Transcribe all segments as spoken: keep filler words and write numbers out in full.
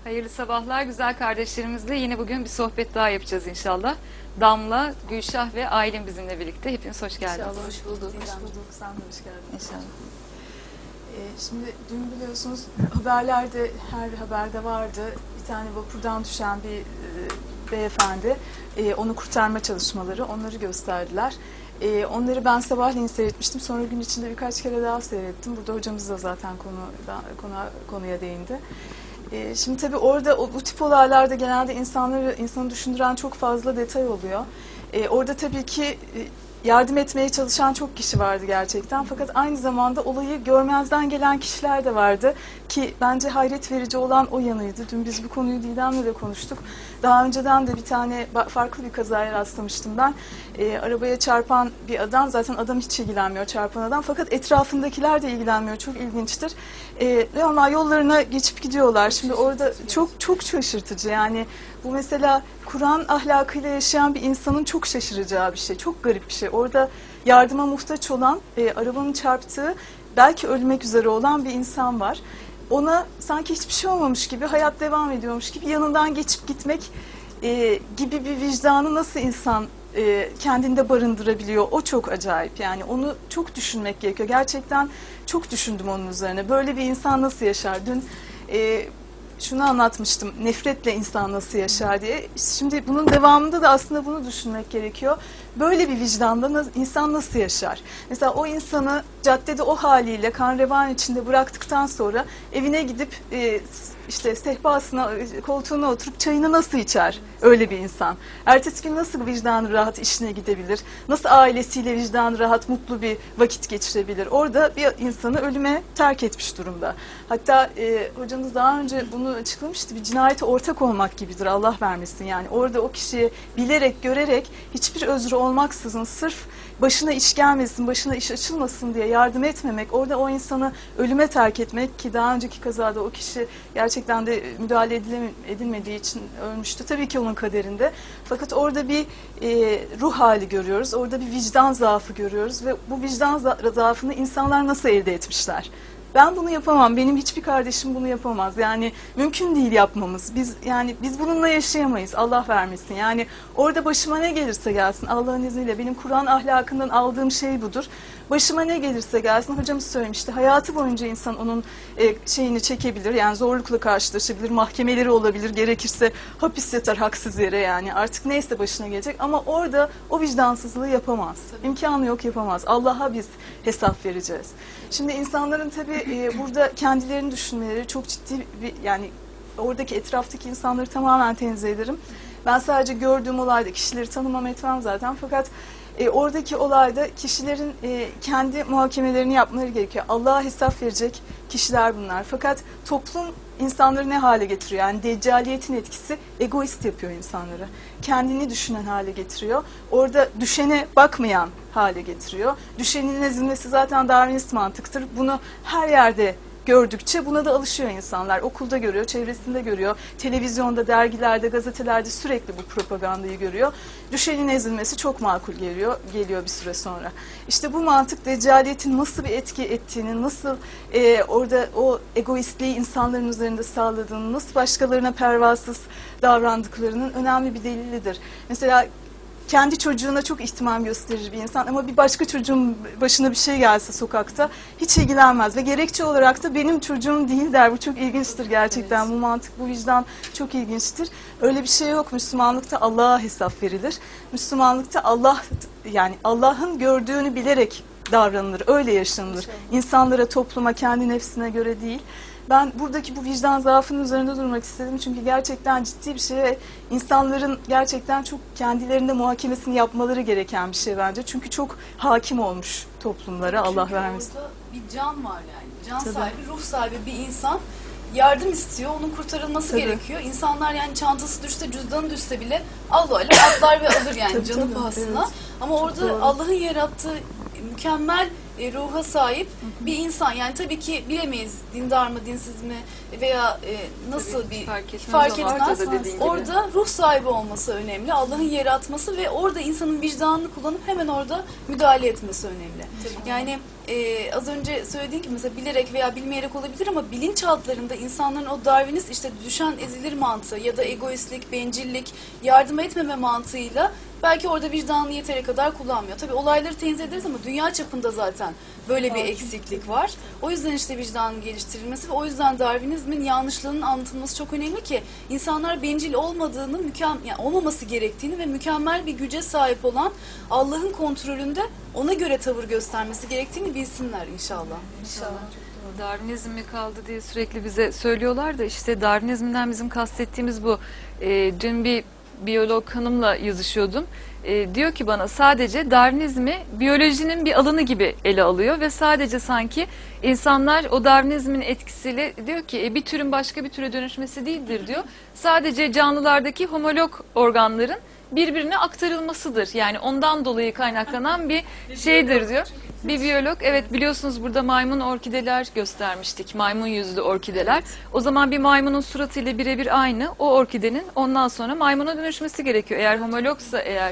Hayırlı sabahlar güzel kardeşlerimizle yine bugün bir sohbet daha yapacağız inşallah. Damla, Gülşah ve Aylin bizimle birlikte. Hepiniz hoş geldiniz. İnşallah hoş bulduk. Hoş bulduk. Sen de hoş geldin. İnşallah. Ee, şimdi dün biliyorsunuz haberlerde, her haberde vardı. Bir tane vapurdan düşen bir e, beyefendi. E, onu kurtarma çalışmaları, onları gösterdiler. E, onları ben sabahleyin seyretmiştim. Sonra gün içinde birkaç kere daha seyrettim. Burada hocamız da zaten konu, konu konuya değindi. E, şimdi tabii orada o, bu tip olaylarda genelde insanları insanı düşündüren çok fazla detay oluyor. E, orada tabii ki e, yardım etmeye çalışan çok kişi vardı gerçekten. Fakat aynı zamanda olayı görmezden gelen kişiler de vardı. Ki bence hayret verici olan o yanıydı. Dün biz bu konuyu Didem'le de konuştuk. Daha önceden de bir tane farklı bir kazaya rastlamıştım ben. E, arabaya çarpan bir adam, zaten adam hiç ilgilenmiyor, çarpan adam. Fakat etrafındakiler de ilgilenmiyor. Çok ilginçtir. E, normal yollarına geçip gidiyorlar. Şimdi orada çok çok şaşırtıcı yani. Bu mesela Kur'an ahlakıyla yaşayan bir insanın çok şaşıracağı bir şey. Çok garip bir şey. Orada yardıma muhtaç olan, e, arabanın çarptığı, belki ölmek üzere olan bir insan var. Ona sanki hiçbir şey olmamış gibi, hayat devam ediyormuş gibi yanından geçip gitmek e, gibi bir vicdanı nasıl insan e, kendinde barındırabiliyor? O çok acayip yani. Onu çok düşünmek gerekiyor. Gerçekten çok düşündüm onun üzerine. Böyle bir insan nasıl yaşar? Dün e, şunu anlatmıştım, nefretle insan nasıl yaşar diye. Şimdi bunun devamında da aslında bunu düşünmek gerekiyor. Böyle bir vicdanda insan nasıl yaşar? Mesela o insanı caddede o haliyle kan revan içinde bıraktıktan sonra evine gidip e, işte sehpasına, koltuğuna oturup çayını nasıl içer öyle bir insan? Ertesi gün nasıl vicdanı rahat işine gidebilir? Nasıl ailesiyle vicdanı rahat, mutlu bir vakit geçirebilir? Orada bir insanı ölüme terk etmiş durumda. Hatta e, hocamız daha önce bunu açıklamıştı. Bir cinayete ortak olmak gibidir, Allah vermesin. Yani orada o kişiyi bilerek, görerek, hiçbir özrü olmaksızın sırf başına iş gelmesin, başına iş açılmasın diye yardım etmemek, orada o insanı ölüme terk etmek, ki daha önceki kazada o kişi gerçekten de müdahale edilmediği için ölmüştü. Tabii ki onun kaderinde. Fakat orada bir e, ruh hali görüyoruz, orada bir vicdan zaafı görüyoruz ve bu vicdan za zaafını insanlar nasıl elde etmişler? Ben bunu yapamam. Benim hiçbir kardeşim bunu yapamaz. Yani mümkün değil yapmamız. Biz yani biz bununla yaşayamayız. Allah vermesin. Yani orada başıma ne gelirse gelsin Allah'ın izniyle, benim Kur'an ahlakından aldığım şey budur. Başıma ne gelirse gelsin, hocamız söylemişti. Hayatı boyunca insan onun e, şeyini çekebilir. Yani zorlukla karşılaşabilir. Mahkemeleri olabilir. Gerekirse hapis yatar haksız yere yani. Artık neyse başına gelecek. Ama orada o vicdansızlığı yapamaz. İmkanı yok, yapamaz. Allah'a biz hesap vereceğiz. Şimdi insanların tabii e, burada kendilerini düşünmeleri çok ciddi bir, yani oradaki etraftaki insanları tamamen tenzih ederim. Ben sadece gördüğüm olayda kişileri tanımam etmem zaten, fakat e, oradaki olayda kişilerin e, kendi muhakemelerini yapmaları gerekiyor. Allah'a hesap verecek kişiler bunlar. Fakat toplum insanları ne hale getiriyor? Yani deccaliyetin etkisi egoist yapıyor insanları. Kendini düşünen hale getiriyor. Orada düşene bakmayan hale getiriyor. Düşenin ezilmesi zaten Darwinist mantıktır. Bunu her yerde gördükçe buna da alışıyor insanlar. Okulda görüyor, çevresinde görüyor, televizyonda, dergilerde, gazetelerde sürekli bu propagandayı görüyor. Düşenin ezilmesi çok makul geliyor, geliyor bir süre sonra. İşte bu mantık deccaliyetin nasıl bir etki ettiğini, nasıl e, orada o egoistliği insanların üzerinde sağladığını, nasıl başkalarına pervasız davrandıklarının önemli bir delilidir. Mesela kendi çocuğuna çok ihtimam gösterir bir insan ama bir başka çocuğun başına bir şey gelse sokakta hiç ilgilenmez ve gerekçe olarak da benim çocuğum değil der. Bu çok ilginçtir gerçekten. Evet. Bu mantık, bu vicdan çok ilginçtir. Öyle bir şey yok. Müslümanlıkta Allah'a hesap verilir. Müslümanlıkta Allah, yani Allah'ın gördüğünü bilerek davranılır. Öyle yaşanılır. İnşallah. İnsanlara, topluma, kendi nefsine göre değil. Ben buradaki bu vicdan zaafının üzerinde durmak istedim. Çünkü gerçekten ciddi bir şey ve insanların gerçekten çok kendilerinde muhakemesini yapmaları gereken bir şey bence. Çünkü çok hakim olmuş toplumlara, çünkü Allah vermesin. Orada bir can var yani. Can Tabii. sahibi, ruh sahibi bir insan yardım istiyor. Onun kurtarılması Tabii. gerekiyor. İnsanlar yani çantası düşse, cüzdanı düşse bile Allah öyle atlar ve alır yani Tabii, canı tabii. pahasına. Evet. Ama orada Allah'ın yarattığı mükemmel e, ruha sahip bir insan. Yani tabii ki bilemeyiz dindar mı, dinsiz mi veya e, nasıl Tabii, bir fark etmez fark ama etmez. ortada dediğin gibi. Orada ruh sahibi olması önemli. Allah'ın yaratması ve orada insanın vicdanını kullanıp hemen orada müdahale etmesi önemli. Yani e, az önce söylediğim gibi mesela bilerek veya bilmeyerek olabilir ama bilinçaltlarında insanların o Darwinist işte düşen ezilir mantığı ya da egoistlik, bencillik, yardım etmeme mantığıyla belki orada vicdanını yeteri kadar kullanmıyor. Tabii olayları tenzih ederiz ama dünya çapında zaten böyle bir eksiklik var. O yüzden işte vicdanın geliştirilmesi ve o yüzden Darwinizmin yanlışlığının anlatılması çok önemli ki insanlar bencil olmadığını, mükemmel yani olmaması gerektiğini ve mükemmel bir güce sahip olan Allah'ın kontrolünde ona göre tavır göstermesi gerektiğini bilsinler inşallah. İnşallah. Darwinizm mi kaldı diye sürekli bize söylüyorlar da işte Darwinizmden bizim kastettiğimiz bu. E, dün bir biyolog hanımla yazışıyordum. E, diyor ki bana sadece Darwinizmi biyolojinin bir alanı gibi ele alıyor ve sadece sanki insanlar o Darwinizmin etkisiyle diyor ki e, bir türün başka bir türe dönüşmesi değildir diyor. Sadece canlılardaki homolog organların birbirine aktarılmasıdır. Yani ondan dolayı kaynaklanan bir şeydir diyor. Bir biyolog, evet biliyorsunuz burada maymun orkideler göstermiştik. Maymun yüzlü orkideler. O zaman bir maymunun suratıyla birebir aynı. O orkidenin ondan sonra maymuna dönüşmesi gerekiyor. Eğer homologsa eğer.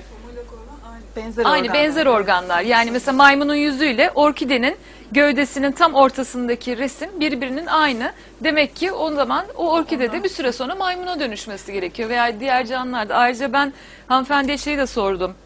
Benzer Aynı organlar. benzer organlar. Yani mesela maymunun yüzüyle orkidenin gövdesinin tam ortasındaki resim birbirinin aynı. Demek ki o zaman o orkidede bir süre sonra maymuna dönüşmesi gerekiyor. Veya diğer canlılarda. Ayrıca ben hanımefendiye şeyi de sordum.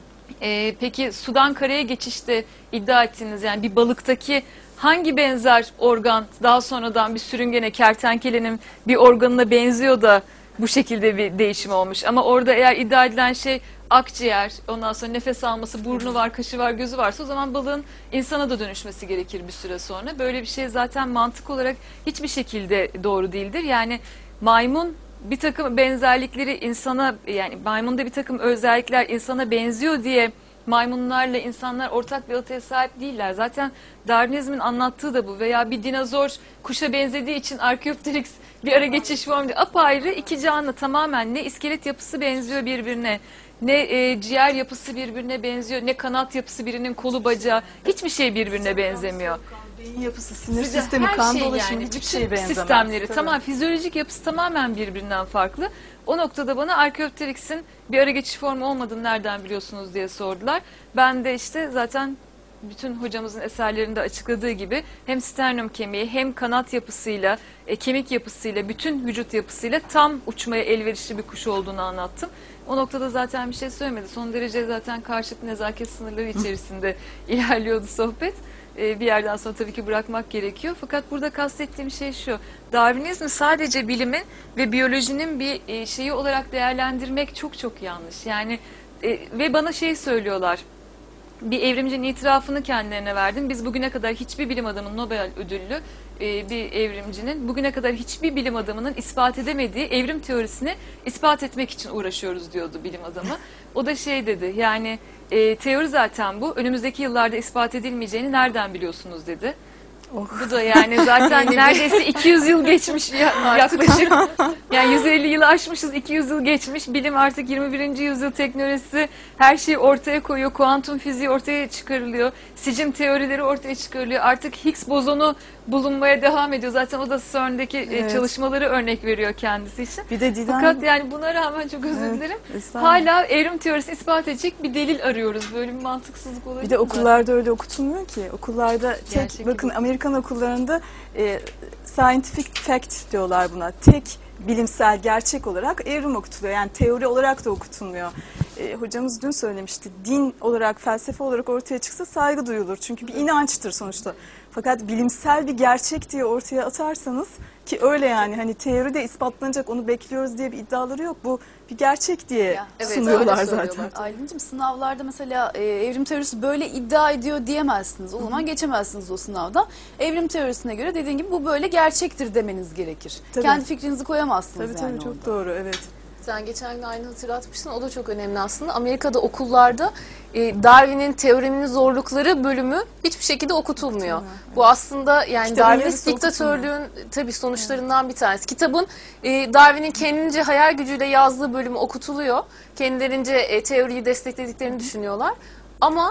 Ee, peki sudan karaya geçişte iddia ettiğiniz yani bir balıktaki hangi benzer organ daha sonradan bir sürüngene, kertenkelenin bir organına benziyor da bu şekilde bir değişim olmuş. Ama orada eğer iddia edilen şey akciğer, ondan sonra nefes alması, burnu var, kaşı var, gözü varsa o zaman balığın insana da dönüşmesi gerekir bir süre sonra. Böyle bir şey zaten mantık olarak hiçbir şekilde doğru değildir. Yani maymun bir takım benzerlikleri insana, yani maymunda bir takım özellikler insana benziyor diye maymunlarla insanlar ortak bir atıya sahip değiller. Zaten Darwinizmin anlattığı da bu. Veya bir dinozor kuşa benzediği için Archaeopteryx bir ara geçiş formu diye apayrı iki canlı tamamen ne iskelet yapısı benziyor birbirine, ne e, ciğer yapısı birbirine benziyor, ne kanat yapısı birinin kolu bacağı, hiçbir şey birbirine benzemiyor. Beyin yapısı, sinir Güzel, sistemi, her kan şey dolaşımı yani, hiçbir bütün şeye benzemez. sistemleri Tabii. tamam, fizyolojik yapısı tamamen birbirinden farklı. O noktada bana Archaeopteryx'in bir ara geçiş formu olmadığını nereden biliyorsunuz diye sordular. Ben de işte zaten bütün hocamızın eserlerinde açıkladığı gibi hem sternum kemiği hem kanat yapısıyla, e, kemik yapısıyla, bütün vücut yapısıyla tam uçmaya elverişli bir kuş olduğunu anlattım. O noktada zaten bir şey söylemedi. Son derece zaten karşıt nezaket sınırları içerisinde ilerliyordu sohbet. Bir yerden sonra tabii ki bırakmak gerekiyor. Fakat burada kastettiğim şey şu. Darwinizmi sadece bilimin ve biyolojinin bir şeyi olarak değerlendirmek çok çok yanlış. Yani ve bana şey söylüyorlar. Bir evrimcinin itirafını kendilerine verdim. Biz bugüne kadar hiçbir bilim adamının Nobel ödüllü bir evrimcinin bugüne kadar hiçbir bilim adamının ispat edemediği evrim teorisini ispat etmek için uğraşıyoruz diyordu bilim adamı. O da şey dedi yani e, teori zaten bu. Önümüzdeki yıllarda ispat edilmeyeceğini nereden biliyorsunuz dedi. Oh. Bu da yani zaten neredeyse iki yüz yıl geçmiş ya- yaklaşık. Yani yüz elli yılı aşmışız, iki yüz yıl geçmiş. Bilim artık yirmi birinci yüzyıl teknolojisi her şeyi ortaya koyuyor. Kuantum fiziği ortaya çıkarılıyor. Sicim teorileri ortaya çıkarılıyor. Artık Higgs bozonu bulunmaya devam ediyor. Zaten o da CERN'deki Evet. çalışmaları örnek veriyor kendisi için. Bir de Didem... Fakat yani buna rağmen çok özür Evet, dilerim. estağfurullah. Hala evrim teorisini ispat edecek bir delil arıyoruz. Böyle bir mantıksızlık olabilir. Bir de okullarda öyle okutulmuyor ki. Okullarda tek, Gerçek bakın gibi. Amerikan okullarında e, scientific fact diyorlar buna. Tek bilimsel gerçek olarak evrim okutuluyor. Yani teori olarak da okutulmuyor. E, hocamız dün söylemişti. Din olarak, felsefe olarak ortaya çıksa saygı duyulur. Çünkü bir inançtır sonuçta. Fakat bilimsel bir gerçek diye ortaya atarsanız ki öyle yani hani teoride ispatlanacak onu bekliyoruz diye bir iddiaları yok. Bu bir gerçek diye Ya, evet, sunuyorlar öyle zaten. söylüyorlar. Aylin'cim sınavlarda mesela e, evrim teorisi böyle iddia ediyor diyemezsiniz. O zaman geçemezsiniz o sınavdan. Evrim teorisine göre dediğin gibi bu böyle gerçektir demeniz gerekir. Tabii. Kendi fikrinizi koyamazsınız Tabii yani tabii çok orada. doğru evet. Sen geçen gün aynı hatırlatmıştın. O da çok önemli aslında. Amerika'da okullarda e, Darwin'in teoreminin zorlukları bölümü hiçbir şekilde okutulmuyor. Okutulmuyor, Bu aslında yani Kitabın Darwinist yarısı diktatörlüğün tabii sonuçlarından bir tanesi. Kitabın e, Darwin'in kendince hayal gücüyle yazdığı bölümü okutuluyor. Kendilerince e, teoriyi desteklediklerini düşünüyorlar. Ama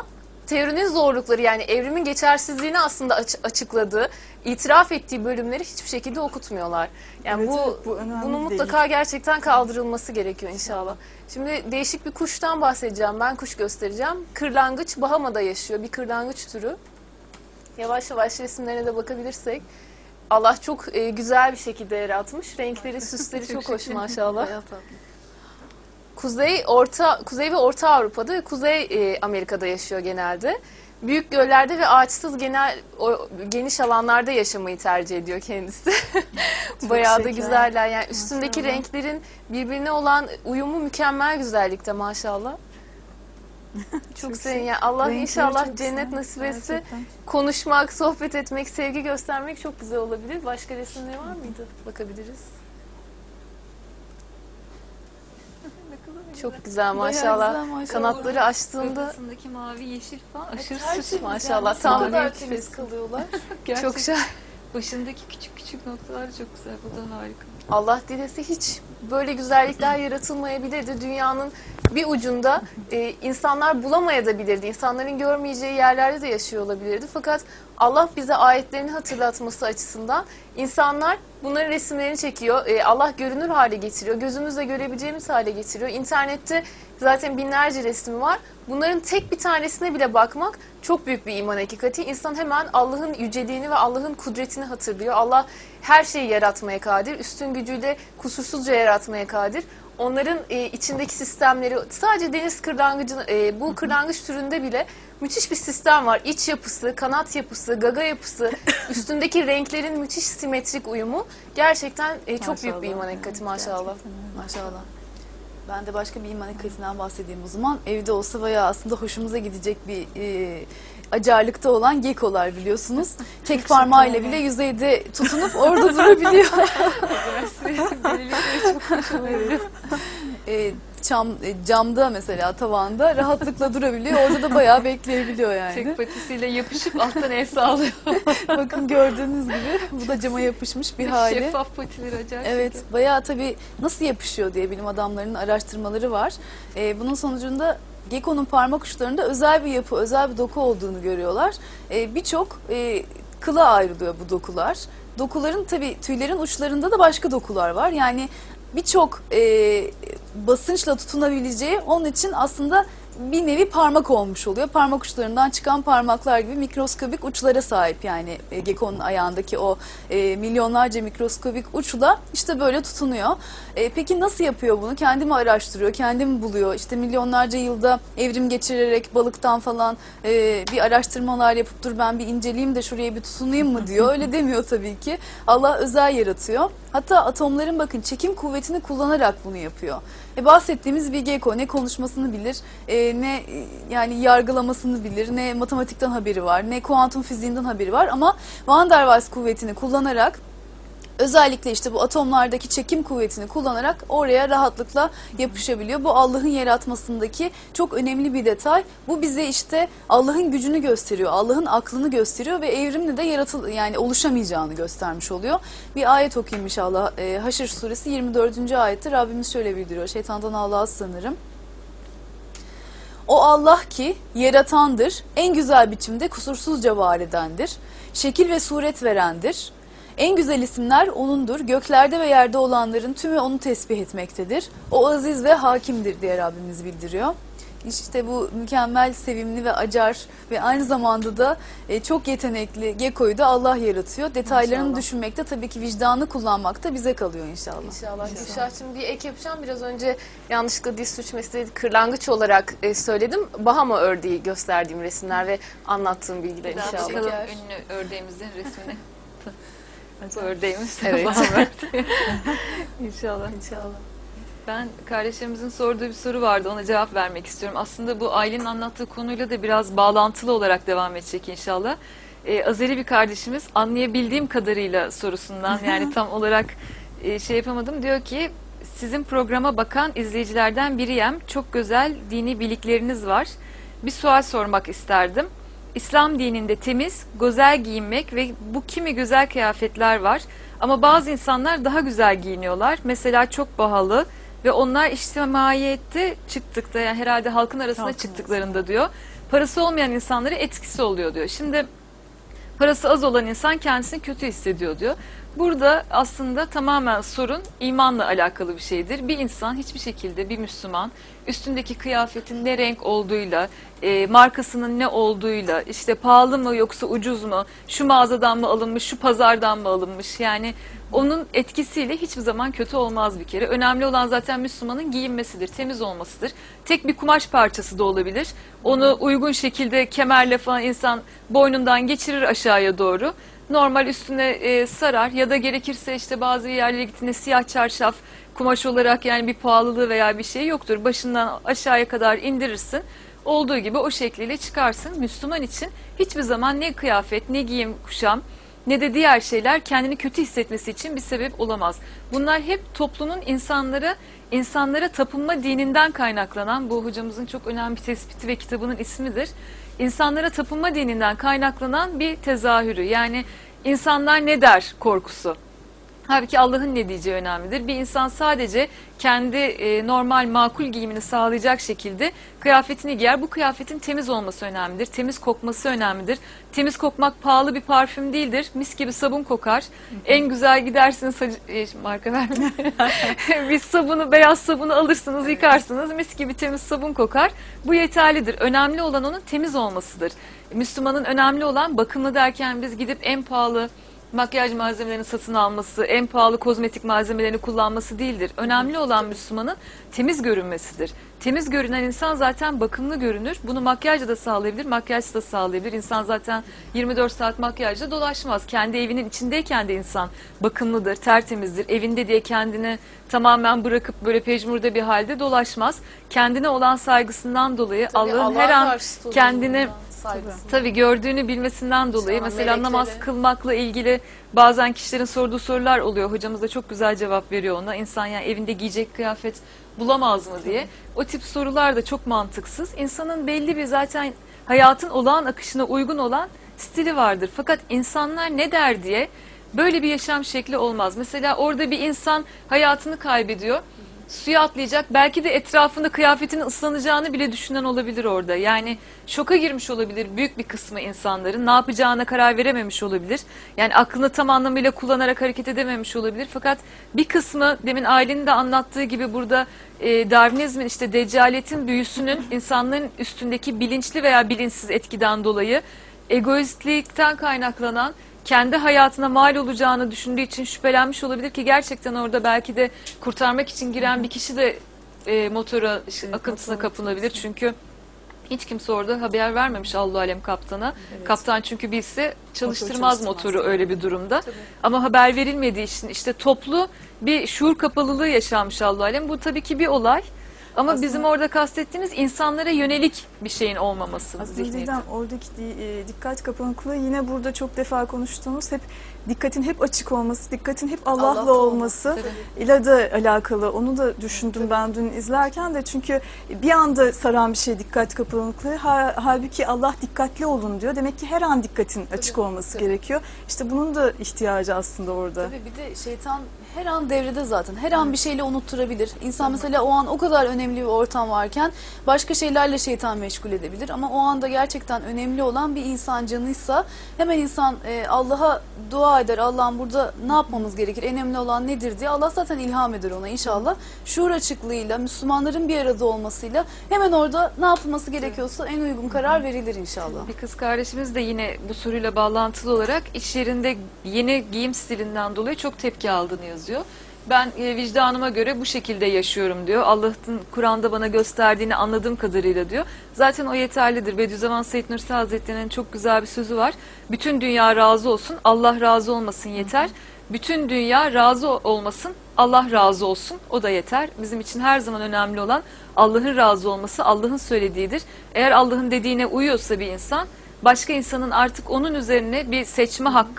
teorinin zorlukları, yani evrimin geçersizliğini aslında aç- açıkladığı, itiraf ettiği bölümleri hiçbir şekilde okutmuyorlar. Yani Evet, bu, evet, bu önemli bunun değil. mutlaka gerçekten kaldırılması gerekiyor inşallah. Şimdi değişik bir kuştan bahsedeceğim. Ben kuş göstereceğim. Kırlangıç Bahama'da yaşıyor. Bir kırlangıç türü. Yavaş yavaş resimlerine de bakabilirsek. Allah çok e, güzel bir şekilde yaratmış. Renkleri, süsleri çok hoş maşallah. Bayağı tatlı. Kuzey Orta Kuzey ve Orta Avrupa'da ve Kuzey e, Amerika'da yaşıyor genelde. Büyük göllerde ve ağaçsız genel o, geniş alanlarda yaşamayı tercih ediyor kendisi. Bayağı da şeker. güzeller. Yani üstündeki Maşallah. renklerin birbirine olan uyumu mükemmel güzellikte maşallah. Çok sevin. Yani Allah Renkleri inşallah çok cennet güzel, nasip etse, gerçekten. konuşmak, sohbet etmek, sevgi göstermek çok güzel olabilir. Başka resimleri var mıydı? Bakabiliriz. Çok güzel maşallah. güzel maşallah. Kanatları açtığında Gövdesindeki mavi yeşil falan aşırı Tertemiz süs maşallah. Ne Tam kadar bir temiz kez. kalıyorlar. Gerçekten. çok şahane. Başındaki küçük küçük noktalar çok güzel. Bu da harika. Allah dilese hiç böyle güzellikler yaratılmayabilirdi. Dünyanın bir ucunda e, insanlar bulamayabilirdi. İnsanların görmeyeceği yerlerde de yaşıyor olabilirdi. Fakat Allah bize ayetlerini hatırlatması açısından insanlar bunların resimlerini çekiyor. E, Allah görünür hale getiriyor. Gözümüzle görebileceğimiz hale getiriyor. İnternette zaten binlerce resmi var. Bunların tek bir tanesine bile bakmak çok büyük bir iman hakikati. İnsan hemen Allah'ın yüceliğini ve Allah'ın kudretini hatırlıyor. Allah her şeyi yaratmaya kadir. Üstün gücüyle kusursuzca yaratmaya kadir. Onların e, içindeki sistemleri, sadece deniz kırlangıcı, e, bu kırlangıç türünde bile müthiş bir sistem var. İç yapısı, kanat yapısı, gaga yapısı, üstündeki renklerin müthiş simetrik uyumu gerçekten e, çok büyük bir iman hakikati maşallah. Maşallah. Ben de başka bir iman hakikatinden bahsedeyim o zaman. Evde olsa bayağı aslında hoşumuza gidecek bir e, acarlıkta olan gekolar biliyorsunuz. Tek parmağıyla bile yüzeyde tutunup orada durabiliyor. e, çam, e, camda mesela tavanda rahatlıkla durabiliyor. Orada da bayağı bekleyebiliyor yani. Tek patisiyle yapışıp alttan el sağlıyor. Bakın gördüğünüz gibi bu da cama yapışmış bir hali. Şeffaf patileri acayip. Evet, şeker. bayağı tabii nasıl yapışıyor diye bilim adamlarının araştırmaları var. Ee, bunun sonucunda gekonun parmak uçlarında özel bir yapı, özel bir doku olduğunu görüyorlar. Ee, Birçok e, kıla ayrılıyor bu dokular. Dokuların tabii tüylerin uçlarında da başka dokular var. Yani birçok e, basınçla tutunabileceği, onun için aslında bir nevi parmak olmuş oluyor. Parmak uçlarından çıkan parmaklar gibi mikroskobik uçlara sahip yani e, gekonun ayağındaki o e, milyonlarca mikroskobik uçla işte böyle tutunuyor. E, peki nasıl yapıyor bunu? Kendi mi araştırıyor, kendi mi buluyor? İşte milyonlarca yılda evrim geçirerek balıktan falan e, bir araştırmalar yapıp dur ben bir inceleyeyim de şuraya bir tutunayım mı diyor. Öyle demiyor tabii ki. Allah özel yaratıyor. Hatta atomların bakın çekim kuvvetini kullanarak bunu yapıyor. E, bahsettiğimiz bir geko ne konuşmasını bilir, e, ne e, yani yargılamasını bilir, ne matematikten haberi var, ne kuantum fiziğinden haberi var ama Van der Waals kuvvetini kullanarak özellikle işte bu atomlardaki çekim kuvvetini kullanarak oraya rahatlıkla yapışabiliyor. Bu Allah'ın yaratmasındaki çok önemli bir detay. Bu bize işte Allah'ın gücünü gösteriyor, Allah'ın aklını gösteriyor ve evrimle de yaratıl yani oluşamayacağını göstermiş oluyor. Bir ayet okuyayım inşallah. E, Haşr suresi yirmi dördüncü ayette Rabbimiz şöyle bildiriyor. Şeytandan Allah'a sığınırım. O Allah ki yaratandır, en güzel biçimde kusursuzca var edendir, şekil ve suret verendir. En güzel isimler O'nundur. Göklerde ve yerde olanların tümü O'nu tesbih etmektedir. O aziz ve hakimdir diye Rabbimiz bildiriyor. İşte bu mükemmel, sevimli ve acar ve aynı zamanda da e, çok yetenekli gekoyu da Allah yaratıyor. Detaylarını İnşallah. düşünmekte tabii ki vicdanı kullanmak da bize kalıyor inşallah. İnşallah. Gülşah'cığım bir ek yapacağım. Biraz önce yanlışlıkla diz sürçmesi kırlangıç olarak e, söyledim. Bahama ördeği gösterdiğim resimler ve anlattığım bilgiler Daha inşallah. bakalım Şeker. ünlü ördeğimizin resmini. Bu ördeğimiz. Evet. Baham ördeği. İnşallah. İnşallah. Ben kardeşlerimizin sorduğu bir soru vardı. Ona cevap vermek istiyorum. Aslında bu Aylin'in anlattığı konuyla da biraz bağlantılı olarak devam edecek inşallah. Ee, Azeri bir kardeşimiz anlayabildiğim kadarıyla sorusundan yani tam olarak e, şey yapamadım. Diyor ki sizin programa bakan izleyicilerden biriyim. Çok güzel dini bilikleriniz var. Bir sual sormak isterdim. İslam dininde temiz, güzel giyinmek ve bu kimi güzel kıyafetler var. Ama bazı insanlar daha güzel giyiniyorlar. Mesela çok pahalı ve onlar içtimaiyette çıktıkta yani herhalde halkın arasına Halkın çıktıklarında diyor. parası olmayan insanlara etkisi oluyor diyor. Şimdi parası az olan insan kendisini kötü hissediyor diyor. Burada aslında tamamen sorun imanla alakalı bir şeydir. Bir insan hiçbir şekilde, bir Müslüman üstündeki kıyafetin ne renk olduğuyla, e, markasının ne olduğuyla, işte pahalı mı yoksa ucuz mu, şu mağazadan mı alınmış, şu pazardan mı alınmış, yani onun etkisiyle hiçbir zaman kötü olmaz bir kere. Önemli olan zaten Müslümanın giyinmesidir, temiz olmasıdır. Tek bir kumaş parçası da olabilir. Onu uygun şekilde kemerle falan insan boynundan geçirir aşağıya doğru. Normal üstüne e, sarar ya da gerekirse işte bazı yerlere gittiğinde siyah çarşaf kumaş olarak, yani bir pahalılığı veya bir şey yoktur. Başından aşağıya kadar indirirsin. Olduğu gibi o şekliyle çıkarsın. Müslüman için hiçbir zaman ne kıyafet, ne giyim kuşam, ne de diğer şeyler kendini kötü hissetmesi için bir sebep olamaz. Bunlar hep toplumun insanlara insanlara tapınma dininden kaynaklanan, bu hocamızın çok önemli bir tespiti ve kitabının ismidir. İnsanlara tapınma dininden kaynaklanan bir tezahürü. Yani insanlar ne der korkusu. Halbuki Allah'ın ne diyeceği önemlidir. Bir insan sadece kendi e, normal makul giyimini sağlayacak şekilde kıyafetini giyer. Bu kıyafetin temiz olması önemlidir. Temiz kokması önemlidir. Temiz kokmak pahalı bir parfüm değildir. Mis gibi sabun kokar. En güzel gidersiniz, e, marka vermeyeyim. Bir sabunu, beyaz sabunu alırsınız, evet, yıkarsınız. Mis gibi temiz sabun kokar. Bu yeterlidir. Önemli olan onun temiz olmasıdır. Müslümanın önemli olan, bakımlı derken biz gidip en pahalı makyaj malzemelerini satın alması, en pahalı kozmetik malzemelerini kullanması değildir. Önemli olan Müslümanın temiz görünmesidir. Temiz görünen insan zaten bakımlı görünür. Bunu makyajla da sağlayabilir, makyajla da sağlayabilir. İnsan zaten yirmi dört saat makyajla dolaşmaz. Kendi evinin içindeyken de insan bakımlıdır, tertemizdir. Evinde diye kendini tamamen bırakıp böyle pejmurda bir halde dolaşmaz. Kendine olan saygısından dolayı Allah'ın her an kendini tabii gördüğünü bilmesinden dolayı, mesela melekleri, namaz kılmakla ilgili bazen kişilerin sorduğu sorular oluyor. Hocamız da çok güzel cevap veriyor ona. İnsan yani evinde giyecek kıyafet bulamaz mı diye. O tip sorular da çok mantıksız. İnsanın belli bir zaten hayatın olağan akışına uygun olan stili vardır. Fakat insanlar ne der diye böyle bir yaşam şekli olmaz. Mesela orada bir insan hayatını kaybediyor. Suya atlayacak. Belki de etrafında kıyafetinin ıslanacağını bile düşünen olabilir orada. Yani şoka girmiş olabilir büyük bir kısmı insanların. Ne yapacağına karar verememiş olabilir. Yani aklını tam anlamıyla kullanarak hareket edememiş olabilir. Fakat bir kısmı, demin Aylin'in de anlattığı gibi, burada e, Darwinizmin, işte deccaliyetin büyüsünün insanların üstündeki bilinçli veya bilinçsiz etkiden dolayı egoistlikten kaynaklanan, kendi hayatına mal olacağını düşündüğü için şüphelenmiş olabilir ki gerçekten orada belki de kurtarmak için giren bir kişi de e, motora evet, akıntısına motor kapılabilir. Çünkü hiç kimse orada haber vermemiş Allahu alem kaptana. Evet. Kaptan çünkü bilse çalıştırmaz Motor motoru öyle bir durumda. Tabii. Ama haber verilmediği için işte toplu bir şuur kapalılığı yaşanmış Allahu alem. Bu tabii ki bir olay. Ama aslında bizim orada kastettiğimiz insanlara yönelik bir şeyin olmaması. Aslında Didem, oradaki dikkat kapanıklığı yine burada çok defa konuştuğumuz, hep dikkatin hep açık olması, dikkatin hep Allah'la Allah olması tabii ile de alakalı. Onu da düşündüm tabii ben dün izlerken de, çünkü bir anda saran bir şey dikkat kapanıklığı. Halbuki Allah dikkatli olun diyor. Demek ki her an dikkatin tabii açık olması tabii gerekiyor. İşte bunun da ihtiyacı aslında orada. Tabii bir de şeytan her an devrede zaten. Her an bir şeyle unutturabilir. İnsan mesela o an o kadar önemli bir ortam varken başka şeylerle şeytan meşgul edebilir. Ama o anda gerçekten önemli olan bir insan canıysa hemen insan e, Allah'a dua eder. Allah'ım burada ne yapmamız gerekir? En önemli olan nedir diye. Allah zaten ilham eder ona inşallah. Şuur açıklığıyla, Müslümanların bir arada olmasıyla hemen orada ne yapılması gerekiyorsa en uygun karar verilir inşallah. Bir kız kardeşimiz de yine bu soruyla bağlantılı olarak iş yerinde yeni giyim stilinden dolayı çok tepki aldığını yazıyor. Ben e, vicdanıma göre bu şekilde yaşıyorum diyor. Allah'ın Kur'an'da bana gösterdiğini anladığım kadarıyla diyor. Zaten o yeterlidir. Bediüzzaman Said Nursi Hazretleri'nin çok güzel bir sözü var. Bütün dünya razı olsun, Allah razı olmasın yeter. Bütün dünya razı olmasın, Allah razı olsun, o da yeter. Bizim için her zaman önemli olan Allah'ın razı olması, Allah'ın söylediğidir. Eğer Allah'ın dediğine uyuyorsa bir insan, başka insanın artık onun üzerine bir seçme hakkı,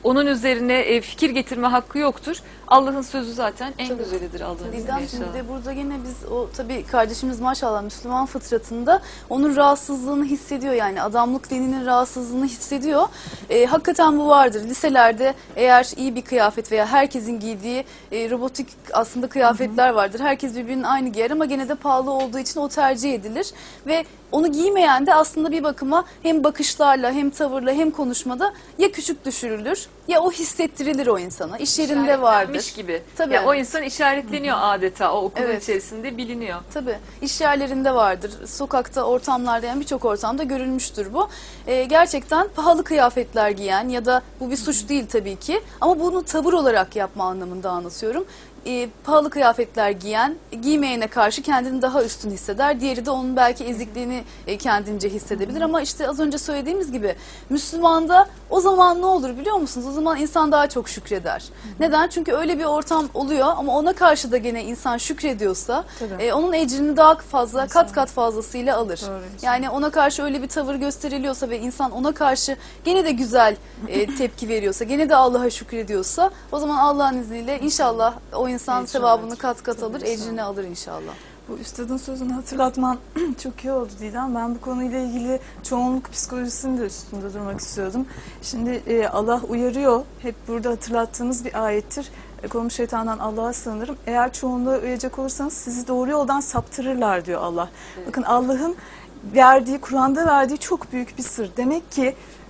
onun üzerine e, fikir getirme hakkı yoktur. Allah'ın sözü zaten en Tabii. güzelidir Allah'ın izniyle Didem, şimdi inşallah. de burada yine biz o tabii kardeşimiz maşallah Müslüman fıtratında onun rahatsızlığını hissediyor, yani adamlık dininin rahatsızlığını hissediyor. E, hakikaten bu vardır. Liselerde eğer iyi bir kıyafet veya herkesin giydiği e, robotik aslında kıyafetler vardır. Herkes birbirinin aynı giyer ama gene de pahalı olduğu için o tercih edilir ve onu giymeyen de aslında bir bakıma hem bakışlarla hem tavırla hem konuşmada ya küçük düşürülür ya o hissettirilir o insana. İş yerinde vardır. İşaretlenmiş gibi. Tabii. Ya o insan işaretleniyor adeta o okulun Evet. içerisinde biliniyor. Tabii. İş yerlerinde vardır. Sokakta, ortamlarda, yani birçok ortamda görülmüştür bu. Ee, gerçekten pahalı kıyafetler giyen ya da bu bir suç değil tabii ki ama bunu tavır olarak yapma anlamında anlatıyorum. E, pahalı kıyafetler giyen, giymeyene karşı kendini daha üstün hisseder. Diğeri de onun belki ezikliğini e, kendince hissedebilir ama işte az önce söylediğimiz gibi Müslümanda o zaman ne olur biliyor musunuz? O zaman insan daha çok şükreder. Neden? Çünkü öyle bir ortam oluyor ama ona karşı da gene insan şükrediyorsa e, onun ecrini daha fazla, kat kat fazlasıyla alır. Doğru. Yani ona karşı öyle bir tavır gösteriliyorsa ve insan ona karşı gene de güzel e, tepki veriyorsa, gene de Allah'a şükrediyorsa o zaman Allah'ın izniyle inşallah o insan Ecri sevabını alır. kat kat alır, Tabii, ecrini alır inşallah. Bu üstadın sözünü hatırlatman çok iyi oldu Didem. Ben bu konuyla ilgili çoğunluk psikolojisinin de üstünde durmak istiyordum. Şimdi e, Allah uyarıyor. Hep burada hatırlattığımız bir ayettir. E, Kolum şeytandan Allah'a sığınırım. Eğer çoğunluğa uyacak olursanız sizi doğru yoldan saptırırlar diyor Allah. Evet. Bakın Allah'ın verdiği, Kur'an'da verdiği çok büyük bir sır. Demek ki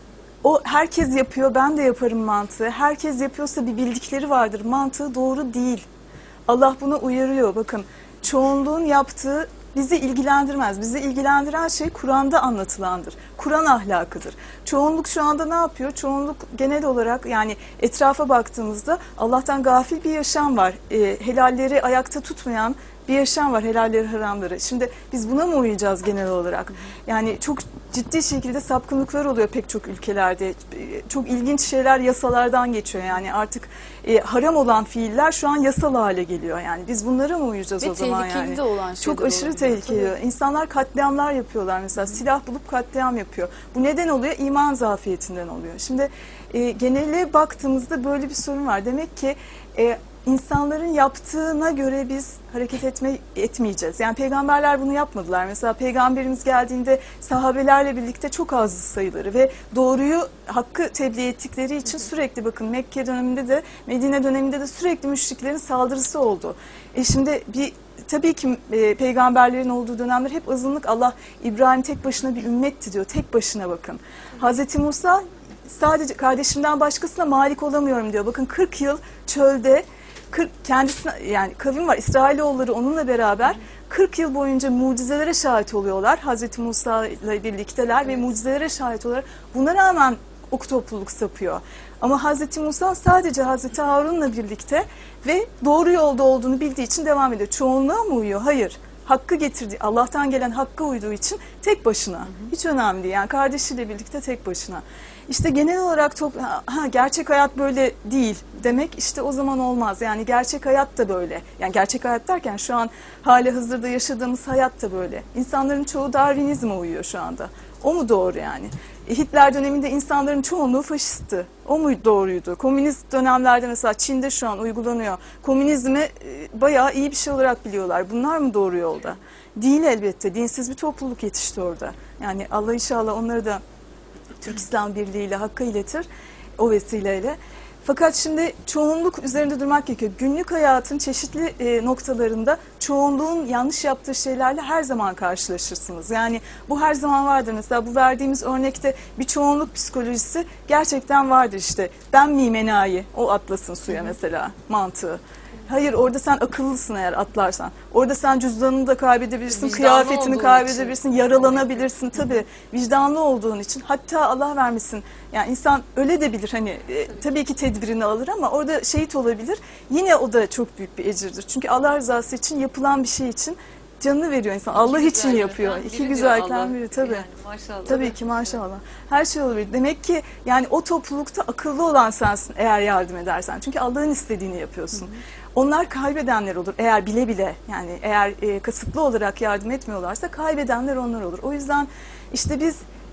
o herkes yapıyor, ben de yaparım mantığı. Herkes yapıyorsa bir bildikleri vardır. Mantığı doğru değil. Allah buna uyarıyor. Bakın çoğunluğun yaptığı bizi ilgilendirmez. Bizi ilgilendiren şey Kur'an'da anlatılandır. Kur'an ahlakıdır. Çoğunluk şu anda ne yapıyor? Çoğunluk genel olarak yani etrafa baktığımızda Allah'tan gafil bir yaşam var. E, helalleri ayakta tutmayan bir yaşam var, helalleri haramları. Şimdi biz buna mı uyacağız genel olarak? Yani çok ciddi şekilde sapkınlıklar oluyor pek çok ülkelerde. Çok ilginç şeyler yasalardan geçiyor. Yani artık e, haram olan fiiller şu an yasal hale geliyor. Yani biz bunlara mı uyacağız Ve o zaman tehlikeli yani? de olan şeyler Çok aşırı olabilir. tehlikeli. Tabii. İnsanlar katliamlar yapıyorlar mesela. Silah bulup katliam yapıyor. Bu neden oluyor? İman zafiyetinden oluyor. Şimdi e, genele baktığımızda böyle bir sorun var. Demek ki e, İnsanların yaptığına göre biz hareket etme, etmeyeceğiz. Yani peygamberler bunu yapmadılar. Mesela peygamberimiz geldiğinde sahabelerle birlikte çok az sayıları ve doğruyu, hakkı tebliğ ettikleri için sürekli bakın Mekke döneminde de Medine döneminde de sürekli müşriklerin saldırısı oldu. E şimdi bir tabii ki e, peygamberlerin olduğu dönemler hep azınlık. Allah İbrahim tek başına bir ümmetti diyor. Tek başına bakın. Hazreti Musa sadece kardeşimden başkasına malik olamıyorum diyor. Bakın kırk yıl çölde kendisine yani kavim var İsrailoğulları onunla beraber kırk yıl boyunca mucizelere şahit oluyorlar. Hazreti Musa ile birlikteler evet. Ve mucizelere şahit oluyorlar. Buna rağmen o topluluk sapıyor. Ama Hazreti Musa sadece Hazreti Harun'la birlikte ve doğru yolda olduğunu bildiği için devam ediyor. Çoğunluğa mı uyuyor? Hayır. Hakkı getirdiği, Allah'tan gelen hakka uyduğu için tek başına. Hı hı. Hiç önemli değil. Yani kardeşiyle birlikte tek başına. İşte genel olarak top, ha, gerçek hayat böyle değil demek işte o zaman olmaz. Yani gerçek hayat da böyle. Yani gerçek hayat derken şu an hali hazırda yaşadığımız hayat da böyle. İnsanların çoğu Darwinizme uyuyor şu anda. O mu doğru yani? Hitler döneminde insanların çoğunluğu faşistti. O mu doğruydu? Komünist dönemlerde mesela Çin'de şu an uygulanıyor. Komünizmi e, bayağı iyi bir şey olarak biliyorlar. Bunlar mı doğru yolda? Değil elbette. Dinsiz bir topluluk yetişti orada. Yani Allah inşallah onları da Türk İslam Birliği ile hakka iletir o vesileyle. Fakat şimdi çoğunluk üzerinde durmak gerekiyor. Günlük hayatın çeşitli e, noktalarında çoğunluğun yanlış yaptığı şeylerle her zaman karşılaşırsınız. Yani bu her zaman vardır. Mesela bu verdiğimiz örnekte bir çoğunluk psikolojisi gerçekten vardır işte. Ben miyim enayi? O atlasın suya mesela mantığı. Hayır orada sen akıllısın eğer atlarsan. Orada sen cüzdanını da kaybedebilirsin, Vicdanlı kıyafetini kaybedebilirsin, için. yaralanabilirsin tabii. Vicdanlı olduğun için. Hatta Allah vermesin. Yani insan öyle de bilir hani e, tabii ki tedbirini alır ama orada şehit olabilir. Yine o da çok büyük bir ecirdir. Çünkü Allah rızası için yapılan bir şey için canını veriyor insan. İki Allah için yapıyor. İki güzellikten biri tabii. Yani, maşallah. Tabii ki maşallah. Her şey olabilir. Demek ki yani o toplulukta akıllı olan sensin eğer yardım edersen. Çünkü Allah'ın istediğini yapıyorsun. Hı hı. Onlar kaybedenler olur eğer bile bile yani eğer e, kasıtlı olarak yardım etmiyorlarsa kaybedenler onlar olur. O yüzden işte biz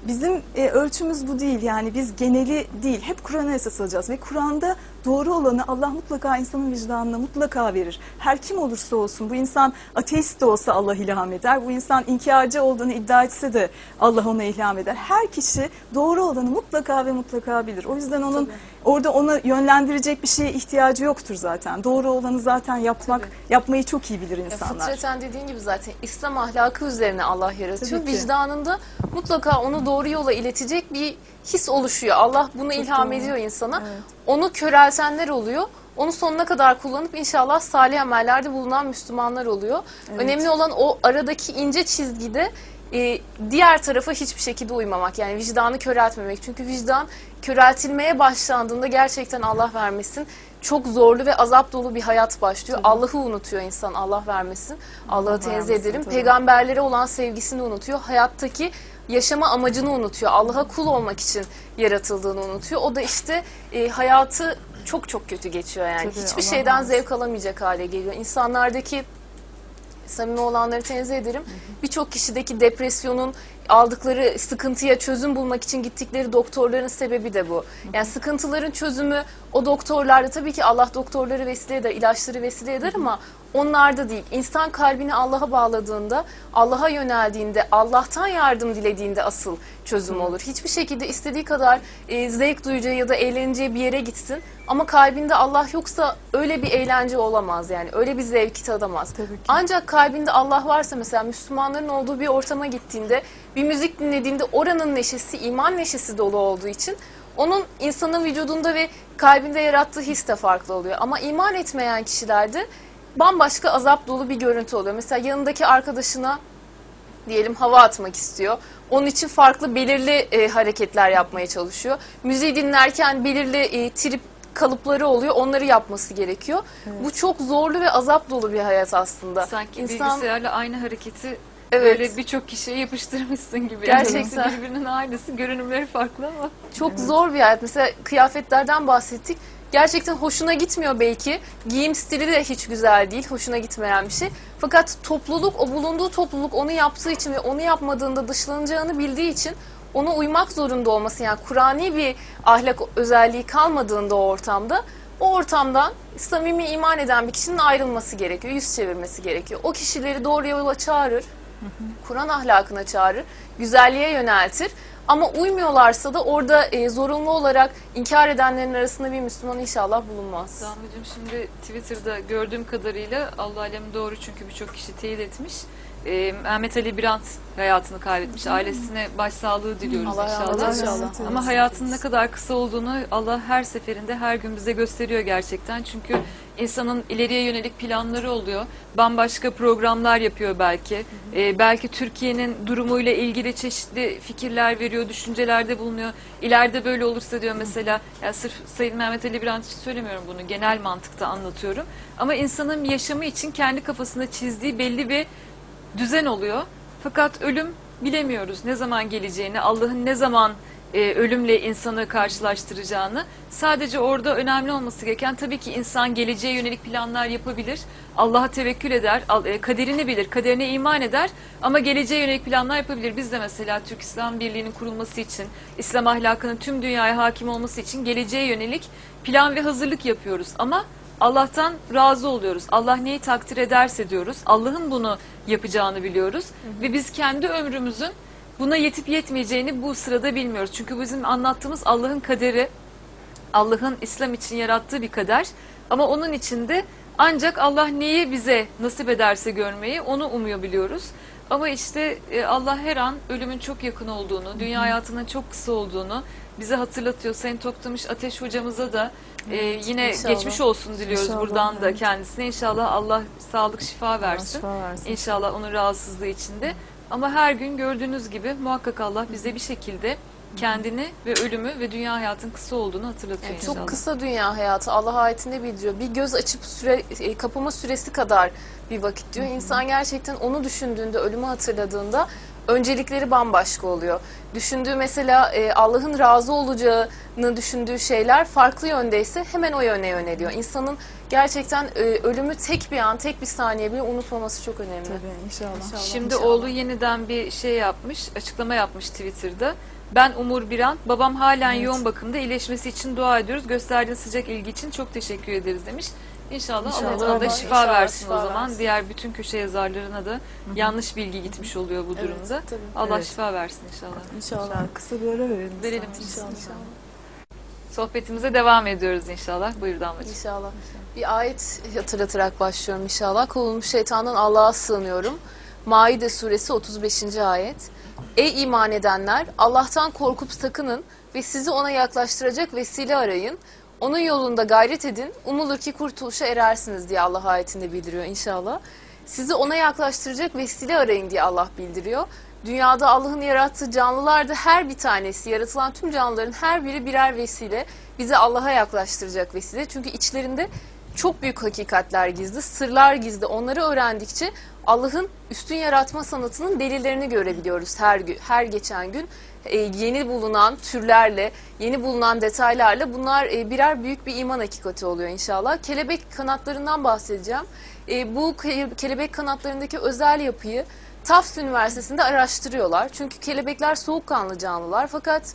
bizim e, ölçümüz bu değil. Yani biz geneli değil. Hep Kur'an'a esas alacağız. Ve Kur'an'da doğru olanı Allah mutlaka insanın vicdanına mutlaka verir. Her kim olursa olsun. Bu insan ateist de olsa Allah ilham eder. Bu insan inkarcı olduğunu iddia etse de Allah ona ilham eder. Her kişi doğru olanı mutlaka ve mutlaka bilir. O yüzden onun Tabii. orada ona yönlendirecek bir şeye ihtiyacı yoktur zaten. Doğru olanı zaten yapmak, Tabii. yapmayı çok iyi bilir Ya insanlar. fıtraten dediğin gibi zaten İslam ahlakı üzerine Allah yaratıyor. Tabii ki. Vicdanında mutlaka onu doğru yola iletecek bir his oluşuyor. Allah bunu Çok ilham doğru. ediyor insana. Evet. Onu köreltenler oluyor. Onu sonuna kadar kullanıp inşallah salih amellerde bulunan Müslümanlar oluyor. Evet. Önemli olan o aradaki ince çizgide e, diğer tarafa hiçbir şekilde uymamak. Yani vicdanı köreltmemek. Çünkü vicdan köreltilmeye başlandığında gerçekten Allah vermesin çok zorlu ve azap dolu bir hayat başlıyor. Allah'ı unutuyor insan, Allah vermesin. Allah'ı Allah tenzih vermesin, ederim. tabii. Peygamberlere olan sevgisini unutuyor. Hayattaki yaşama amacını unutuyor. Allah'a kul olmak için yaratıldığını unutuyor. O da işte e, hayatı çok çok kötü geçiyor yani. Tabii, Hiçbir Allah şeyden vermesin. zevk alamayacak hale geliyor. İnsanlardaki samimi olanları tenzih ederim. Birçok kişideki depresyonun aldıkları sıkıntıya çözüm bulmak için gittikleri doktorların sebebi de bu. Yani sıkıntıların çözümü o doktorlarda, tabii ki Allah doktorları vesile eder, ilaçları vesile eder ama onlarda değil. İnsan kalbini Allah'a bağladığında, Allah'a yöneldiğinde, Allah'tan yardım dilediğinde asıl çözüm olur. Hiçbir şekilde istediği kadar e, zevk duyacağı ya da eğleneceği bir yere gitsin ama kalbinde Allah yoksa öyle bir eğlence olamaz yani. Öyle bir zevki tadamaz. Tabii ki. Ancak kalbinde Allah varsa, mesela Müslümanların olduğu bir ortama gittiğinde, bir müzik dinlediğinde oranın neşesi, iman neşesi dolu olduğu için onun insanın vücudunda ve kalbinde yarattığı his de farklı oluyor. Ama iman etmeyen kişilerde bambaşka azap dolu bir görüntü oluyor. Mesela yanındaki arkadaşına diyelim hava atmak istiyor. Onun için farklı belirli e, hareketler yapmaya çalışıyor. Müziği dinlerken belirli e, trip kalıpları oluyor. Onları yapması gerekiyor. Evet. Bu çok zorlu ve azap dolu bir hayat aslında. Sanki İnsan- bilgisayarla aynı hareketi Evet. böyle birçok kişiye yapıştırmışsın gibi. Gerçekten. Hepsi birbirinin aynısı. Görünümleri farklı ama. Çok zor bir hayat. Mesela kıyafetlerden bahsettik. Gerçekten hoşuna gitmiyor belki. Giyim stili de hiç güzel değil. Hoşuna gitmeyen bir şey. Fakat topluluk, o bulunduğu topluluk onu yaptığı için ve onu yapmadığında dışlanacağını bildiği için ona uymak zorunda olması, yani Kur'ani bir ahlak özelliği kalmadığında o ortamda, o ortamdan samimi iman eden bir kişinin ayrılması gerekiyor. Yüz çevirmesi gerekiyor. O kişileri doğru yola çağırır. Kur'an ahlakına çağırır. Güzelliğe yöneltir. Ama uymuyorlarsa da orada e, zorunlu olarak inkar edenlerin arasında bir Müslüman inşallah bulunmaz. Damlacığım, şimdi Twitter'da gördüğüm kadarıyla, Allah alem doğru çünkü birçok kişi teyit etmiş. Ee, Mehmet Ali Birant hayatını kaybetmiş. Ailesine başsağlığı diliyoruz Allah inşallah. rahmet eylesin. İnşallah. Ama hayatın ne kadar kısa olduğunu Allah her seferinde, her gün bize gösteriyor gerçekten. Çünkü insanın ileriye yönelik planları oluyor. Bambaşka programlar yapıyor belki. Ee, belki Türkiye'nin durumuyla ilgili çeşitli fikirler veriyor, düşüncelerde bulunuyor. İleride böyle olursa diyor mesela, yani sırf Sayın Mehmet Ali Birant için söylemiyorum bunu, genel mantıkta anlatıyorum. Ama insanın yaşamı için kendi kafasında çizdiği belli bir düzen oluyor. Fakat ölüm bilemiyoruz ne zaman geleceğini, Allah'ın ne zaman e, ölümle insanı karşılaştıracağını. Sadece orada önemli olması gereken, tabii ki insan geleceğe yönelik planlar yapabilir. Allah'a tevekkül eder, al- e, kaderini bilir, kaderine iman eder ama geleceğe yönelik planlar yapabilir. Biz de mesela Türk İslam Birliği'nin kurulması için, İslam ahlakının tüm dünyaya hakim olması için geleceğe yönelik plan ve hazırlık yapıyoruz. Ama Allah'tan razı oluyoruz. Allah neyi takdir ederse diyoruz. Allah'ın bunu yapacağını biliyoruz. Hı hı. Ve biz kendi ömrümüzün buna yetip yetmeyeceğini bu sırada bilmiyoruz. Çünkü bizim anlattığımız Allah'ın kaderi, Allah'ın İslam için yarattığı bir kader. Ama onun içinde ancak Allah neyi bize nasip ederse görmeyi, onu umuyor biliyoruz. Ama işte Allah her an ölümün çok yakın olduğunu, dünya hayatının çok kısa olduğunu bize hatırlatıyor. Sayın Toktamış Ateş hocamıza da e, yine İnşallah. geçmiş olsun diliyoruz İnşallah, buradan da evet. kendisine. İnşallah Allah sağlık, şifa versin. şifa versin. İnşallah onun rahatsızlığı içinde. Ama her gün gördüğünüz gibi muhakkak Allah bize bir şekilde kendini ve ölümü ve dünya hayatın kısa olduğunu hatırlatıyor Yani inşallah. çok kısa dünya hayatı, Allah ayetinde bildiriyor. Bir göz açıp süre, e, kapama süresi kadar bir vakit diyor. İnsan gerçekten onu düşündüğünde, ölümü hatırladığında öncelikleri bambaşka oluyor. Düşündüğü mesela e, Allah'ın razı olacağını düşündüğü şeyler farklı yöndeyse hemen o yöne yöneliyor. İnsanın gerçekten e, ölümü tek bir an, tek bir saniye bile unutmaması çok önemli. Tabii inşallah. İnşallah. Şimdi İnşallah. oğlu yeniden bir şey yapmış, açıklama yapmış Twitter'da. Ben Umur Birant, babam halen Evet. yoğun bakımda, iyileşmesi için dua ediyoruz. Gösterdiğiniz sıcak ilgi için çok teşekkür ederiz demiş. İnşallah, İnşallah. Allah, Allah Allah şifa inşallah versin şifa o zaman. versin. Diğer bütün köşe yazarlarına da yanlış bilgi gitmiş oluyor bu durumda. tabii. Allah Evet. şifa versin inşallah. İnşallah. İnşallah. Kısa bir ara verelim. Verelim isterseniz. İnşallah. Sohbetimize devam ediyoruz inşallah. Buyur Damlacığım. İnşallah. Bir ayet hatırlatarak başlıyorum inşallah. Kovulmuş şeytandan Allah'a sığınıyorum. Maide suresi otuz beşinci ayet. Ey iman edenler, Allah'tan korkup sakının ve sizi ona yaklaştıracak vesile arayın. Onun yolunda gayret edin. Umulur ki kurtuluşa erersiniz diye Allah ayetinde bildiriyor inşallah. Sizi ona yaklaştıracak vesile arayın diye Allah bildiriyor. Dünyada Allah'ın yarattığı canlılarda her bir tanesi, yaratılan tüm canlıların her biri birer vesile. Bizi Allah'a yaklaştıracak vesile. Çünkü içlerinde çok büyük hakikatler gizli, sırlar gizli. Onları öğrendikçe Allah'ın üstün yaratma sanatının delillerini görebiliyoruz her gün, her geçen gün. E, yeni bulunan türlerle, yeni bulunan detaylarla bunlar e, birer büyük bir iman hakikati oluyor inşallah. Kelebek kanatlarından bahsedeceğim. E, bu ke- kelebek kanatlarındaki özel yapıyı Tufts Üniversitesi'nde araştırıyorlar. Çünkü kelebekler soğukkanlı canlılar fakat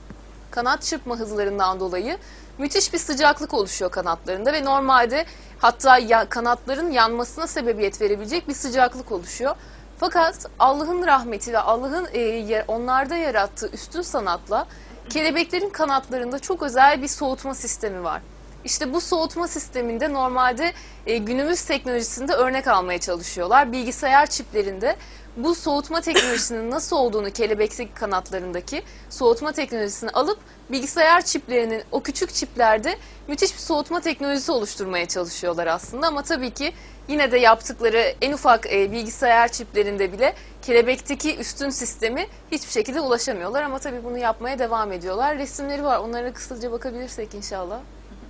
kanat çırpma hızlarından dolayı müthiş bir sıcaklık oluşuyor kanatlarında ve normalde hatta ya, kanatların yanmasına sebebiyet verebilecek bir sıcaklık oluşuyor. Fakat Allah'ın rahmeti ve Allah'ın e, onlarda yarattığı üstün sanatla kelebeklerin kanatlarında çok özel bir soğutma sistemi var. İşte bu soğutma sisteminde normalde e, günümüz teknolojisinde örnek almaya çalışıyorlar. Bilgisayar çiplerinde bu soğutma teknolojisinin nasıl olduğunu kelebekteki kanatlarındaki soğutma teknolojisini alıp bilgisayar çiplerinin o küçük çiplerde müthiş bir soğutma teknolojisi oluşturmaya çalışıyorlar aslında. Ama tabii ki yine de yaptıkları en ufak e, bilgisayar çiplerinde bile kelebekteki üstün sistemi hiçbir şekilde ulaşamıyorlar. Ama tabii bunu yapmaya devam ediyorlar. Resimleri var. Onlara kısaca bakabilirsek inşallah.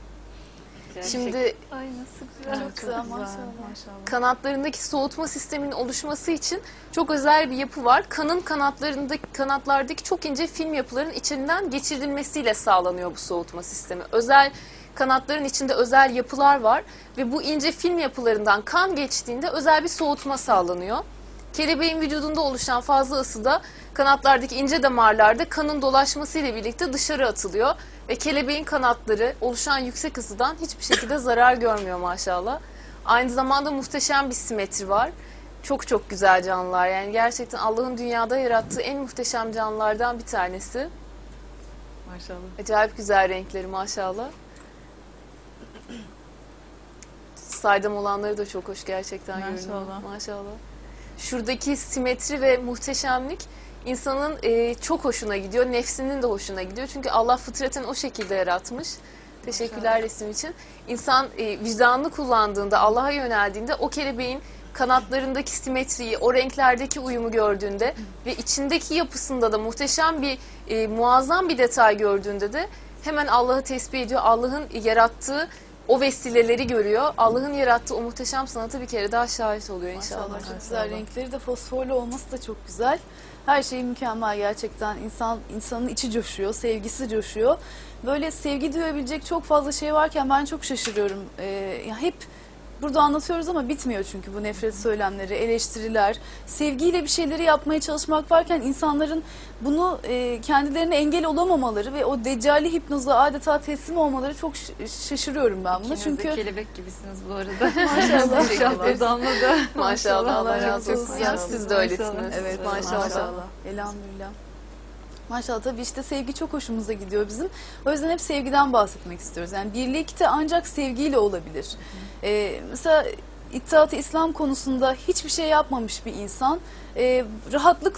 Şimdi Ay nasıl güzel. Çok güzel, güzel. maşallah. Maşallah. kanatlarındaki soğutma sisteminin oluşması için çok özel bir yapı var. Kanın kanatlarındaki kanatlardaki çok ince film yapıların içinden geçirilmesiyle sağlanıyor bu soğutma sistemi. Özel kanatların içinde özel yapılar var ve bu ince film yapılarından kan geçtiğinde özel bir soğutma sağlanıyor. Kelebeğin vücudunda oluşan fazla ısı da kanatlardaki ince damarlarda kanın dolaşmasıyla birlikte dışarı atılıyor. Ve kelebeğin kanatları oluşan yüksek ısıdan hiçbir şekilde zarar görmüyor maşallah. Aynı zamanda muhteşem bir simetri var. Çok çok güzel canlılar. Yani gerçekten Allah'ın dünyada yarattığı en muhteşem canlılardan bir tanesi. Maşallah. Acayip güzel renkleri maşallah. Saydam olanları da çok hoş gerçekten görünüyor. Maşallah. Maşallah. Şuradaki simetri ve muhteşemlik insanın e, çok hoşuna gidiyor. Nefsinin de hoşuna gidiyor. Çünkü Allah fıtratını o şekilde yaratmış. Teşekkürler resim için. İnsan e, vicdanını kullandığında, Allah'a yöneldiğinde o kelebeğin kanatlarındaki simetriyi, o renklerdeki uyumu gördüğünde ve içindeki yapısında da muhteşem bir, e, muazzam bir detay gördüğünde de hemen Allah'ı tesbih ediyor. Allah'ın yarattığı o vesileleri görüyor. Allah'ın yarattığı o muhteşem sanatı bir kere daha şahit oluyor inşallah. Maşallah çok güzel. Renkleri de fosforlu olması da çok güzel. Her şey mükemmel gerçekten. İnsan insanın içi coşuyor, sevgisi coşuyor. Böyle sevgi duyabilecek çok fazla şey varken ben çok şaşırıyorum. Ee, ya hep burada anlatıyoruz ama bitmiyor çünkü bu nefret söylemleri, eleştiriler. Sevgiyle bir şeyleri yapmaya çalışmak varken insanların bunu e, kendilerine engel olamamaları ve o deccali hipnoza adeta teslim olmaları çok şaşırıyorum ben buna. İkiniz de çünkü kelebek gibisiniz bu arada. maşallah. İnşallah Damla da. Maşallah, Allah razı olsun. Maşallah. Ya, siz de öylesiniz. Evet, maşallah. maşallah. Elhamdülillah. Maşallah tabii işte sevgi çok hoşumuza gidiyor bizim. O yüzden hep sevgiden bahsetmek istiyoruz. Yani birlikte ancak sevgiyle olabilir. Ee, mesela İttihat-ı İslam konusunda hiçbir şey yapmamış bir insan e, rahatlıkla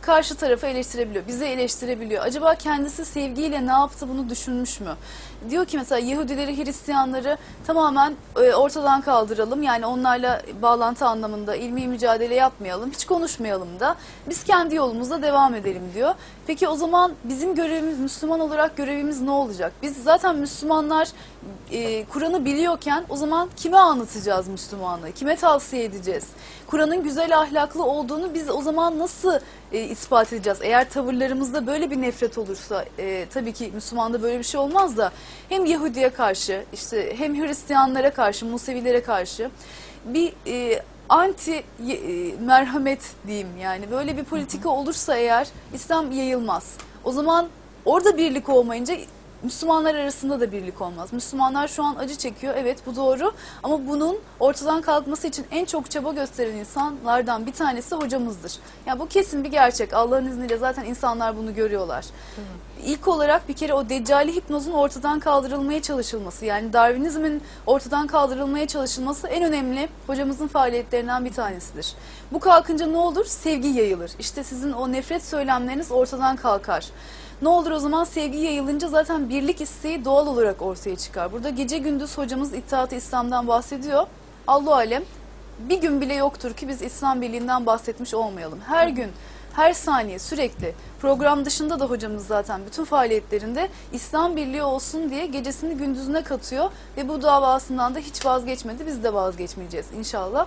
karşı tarafı eleştirebiliyor, bizi eleştirebiliyor. Acaba kendisi sevgiyle ne yaptı bunu düşünmüş mü? Diyor ki mesela Yahudileri, Hristiyanları tamamen e, ortadan kaldıralım. Yani onlarla bağlantı anlamında ilmi mücadele yapmayalım, hiç konuşmayalım da biz kendi yolumuzda devam edelim diyor. Peki o zaman bizim görevimiz, Müslüman olarak görevimiz ne olacak? Biz zaten Müslümanlar e, Kur'an'ı biliyorken o zaman kime anlatacağız Müslümanlığı? Kime tavsiye edeceğiz? Kur'an'ın güzel ahlaklı olduğunu biz o zaman nasıl e, ispat edeceğiz? Eğer tavırlarımızda böyle bir nefret olursa e, tabii ki Müslüman'da böyle bir şey olmaz da hem Yahudi'ye karşı işte hem Hristiyanlara karşı, Musevilere karşı bir e, anti e, merhamet diyeyim, yani böyle bir politika olursa eğer İslam yayılmaz. O zaman orada birlik olmayınca Müslümanlar arasında da birlik olmaz. Müslümanlar şu an acı çekiyor, evet bu doğru, ama bunun ortadan kalkması için en çok çaba gösteren insanlardan bir tanesi hocamızdır. Yani bu kesin bir gerçek. Allah'ın izniyle zaten insanlar bunu görüyorlar. Hı. İlk olarak bir kere o deccali hipnozun ortadan kaldırılmaya çalışılması, yani Darwinizmin ortadan kaldırılmaya çalışılması en önemli hocamızın faaliyetlerinden bir tanesidir. Bu kalkınca ne olur? Sevgi yayılır. İşte sizin o nefret söylemleriniz ortadan kalkar. Ne olur o zaman? Sevgi yayılınca zaten birlik isteği doğal olarak ortaya çıkar. Burada gece gündüz hocamız İttihat-ı İslam'dan bahsediyor. Allahu alem bir gün bile yoktur ki biz İslam birliğinden bahsetmiş olmayalım. Her gün, her saniye, sürekli program dışında da hocamız zaten bütün faaliyetlerinde İslam birliği olsun diye gecesini gündüzüne katıyor ve bu davasından da hiç vazgeçmedi. Biz de vazgeçmeyeceğiz inşallah.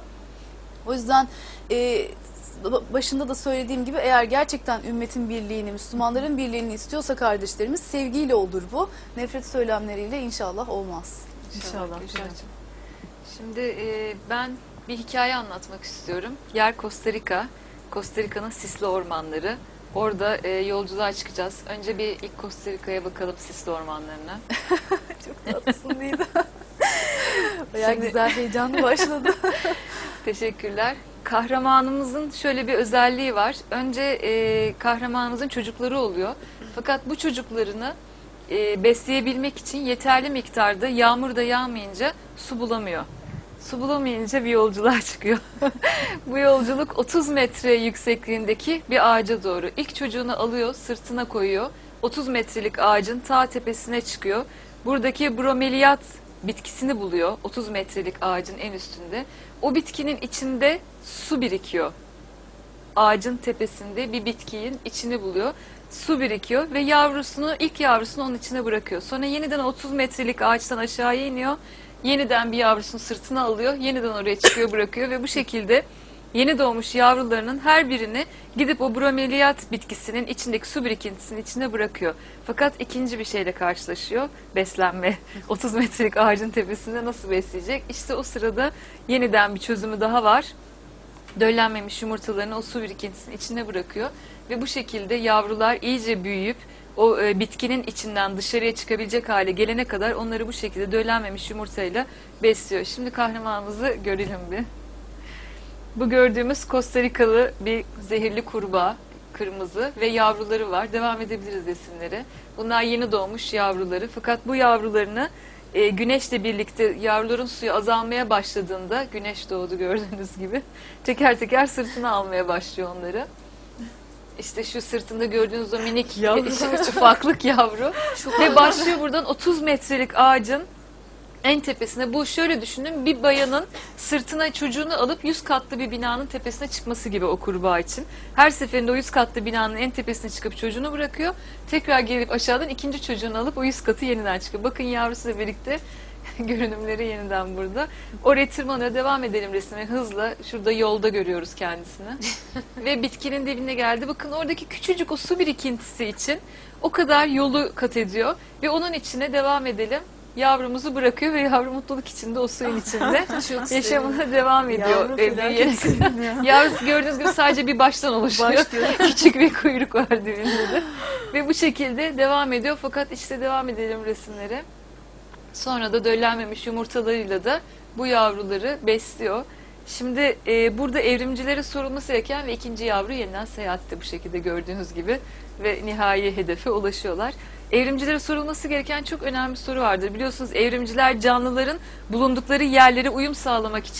O yüzden e, başında da söylediğim gibi eğer gerçekten ümmetin birliğini, Müslümanların birliğini istiyorsa kardeşlerimiz, sevgiyle olur bu. Nefret söylemleriyle inşallah olmaz. İnşallah. İnşallah. Şimdi e, ben bir hikaye anlatmak istiyorum. Yer Costa Rica. Costa Rica'nın sisli ormanları. Orada e, yolculuğa çıkacağız. Önce bir ilk Costa Rica'ya bakalım, sisli ormanlarına. Çok tatlısın değil mi? Bayağı Şimdi... güzel, heyecanlı başladı. Teşekkürler. Kahramanımızın şöyle bir özelliği var. Önce e, kahramanımızın çocukları oluyor. Fakat bu çocuklarını e, besleyebilmek için yeterli miktarda yağmur da yağmayınca su bulamıyor. Su bulamayınca bir yolculuğa çıkıyor. Bu yolculuk otuz metre yüksekliğindeki bir ağaca doğru. İlk çocuğunu alıyor, sırtına koyuyor. otuz metrelik ağacın ta tepesine çıkıyor. Buradaki bromeliyat bitkisini buluyor. otuz metrelik ağacın en üstünde. O bitkinin içinde su birikiyor. Ağacın tepesinde bir bitkinin içini buluyor. Su birikiyor ve yavrusunu, ilk yavrusunu onun içine bırakıyor. Sonra yeniden otuz metrelik ağaçtan aşağıya iniyor. Yeniden bir yavrusunu sırtına alıyor. Yeniden oraya çıkıyor, bırakıyor ve bu şekilde yeni doğmuş yavrularının her birini gidip o bromeliyat bitkisinin içindeki su birikintisinin içine bırakıyor. Fakat ikinci bir şeyle karşılaşıyor. Beslenme. otuz metrelik ağacın tepesinde nasıl besleyecek? İşte o sırada yeniden bir çözümü daha var. Döllenmemiş yumurtalarını o su birikintisinin içine bırakıyor. Ve bu şekilde yavrular iyice büyüyüp o e, bitkinin içinden dışarıya çıkabilecek hale gelene kadar onları bu şekilde döllenmemiş yumurtayla besliyor. Şimdi kahramanımızı görelim bir. Bu gördüğümüz Costa Rikalı bir zehirli kurbağa, kırmızı ve yavruları var. Devam edebiliriz resimlere. Bunlar yeni doğmuş yavruları. Fakat bu yavrularını e, güneşle birlikte yavruların suyu azalmaya başladığında, güneş doğdu gördüğünüz gibi, teker teker sırtına almaya başlıyor onları. İşte şu sırtında gördüğünüz o minik ufaklık yavru. Çok ve başlıyor buradan otuz metrelik ağacın en tepesine. Bu şöyle düşünün, bir bayanın sırtına çocuğunu alıp yüz katlı bir binanın tepesine çıkması gibi o kurbağa için. Her seferinde o yüz katlı binanın en tepesine çıkıp çocuğunu bırakıyor. Tekrar gelip aşağıdan ikinci çocuğunu alıp o yüz katı yeniden çıkıyor. Bakın yavrusuyla birlikte görünümleri yeniden burada. Oraya tırmanıyor. Devam edelim resme hızla. Şurada yolda görüyoruz kendisini. Ve bitkinin dibine geldi. Bakın oradaki küçücük o su birikintisi için o kadar yolu kat ediyor. Ve onun içine devam edelim. Yavrumuzu bırakıyor ve yavru mutluluk içinde o suyun içinde yaşamına devam ediyor. Yavru, Yavrusu gördüğünüz gibi sadece bir baştan oluşuyor. Baş küçük bir kuyruk var dibinde de. Ve bu şekilde devam ediyor. Fakat işte devam edelim resimlere. Sonra da döllenmemiş yumurtalarıyla da bu yavruları besliyor. Şimdi e, burada evrimcilere sorulması gereken ve ikinci yavru yeniden seyahatte bu şekilde gördüğünüz gibi ve nihai hedefe ulaşıyorlar. Evrimcilere sorulması gereken çok önemli bir soru vardır. Biliyorsunuz evrimciler canlıların bulundukları yerlere uyum sağlamak için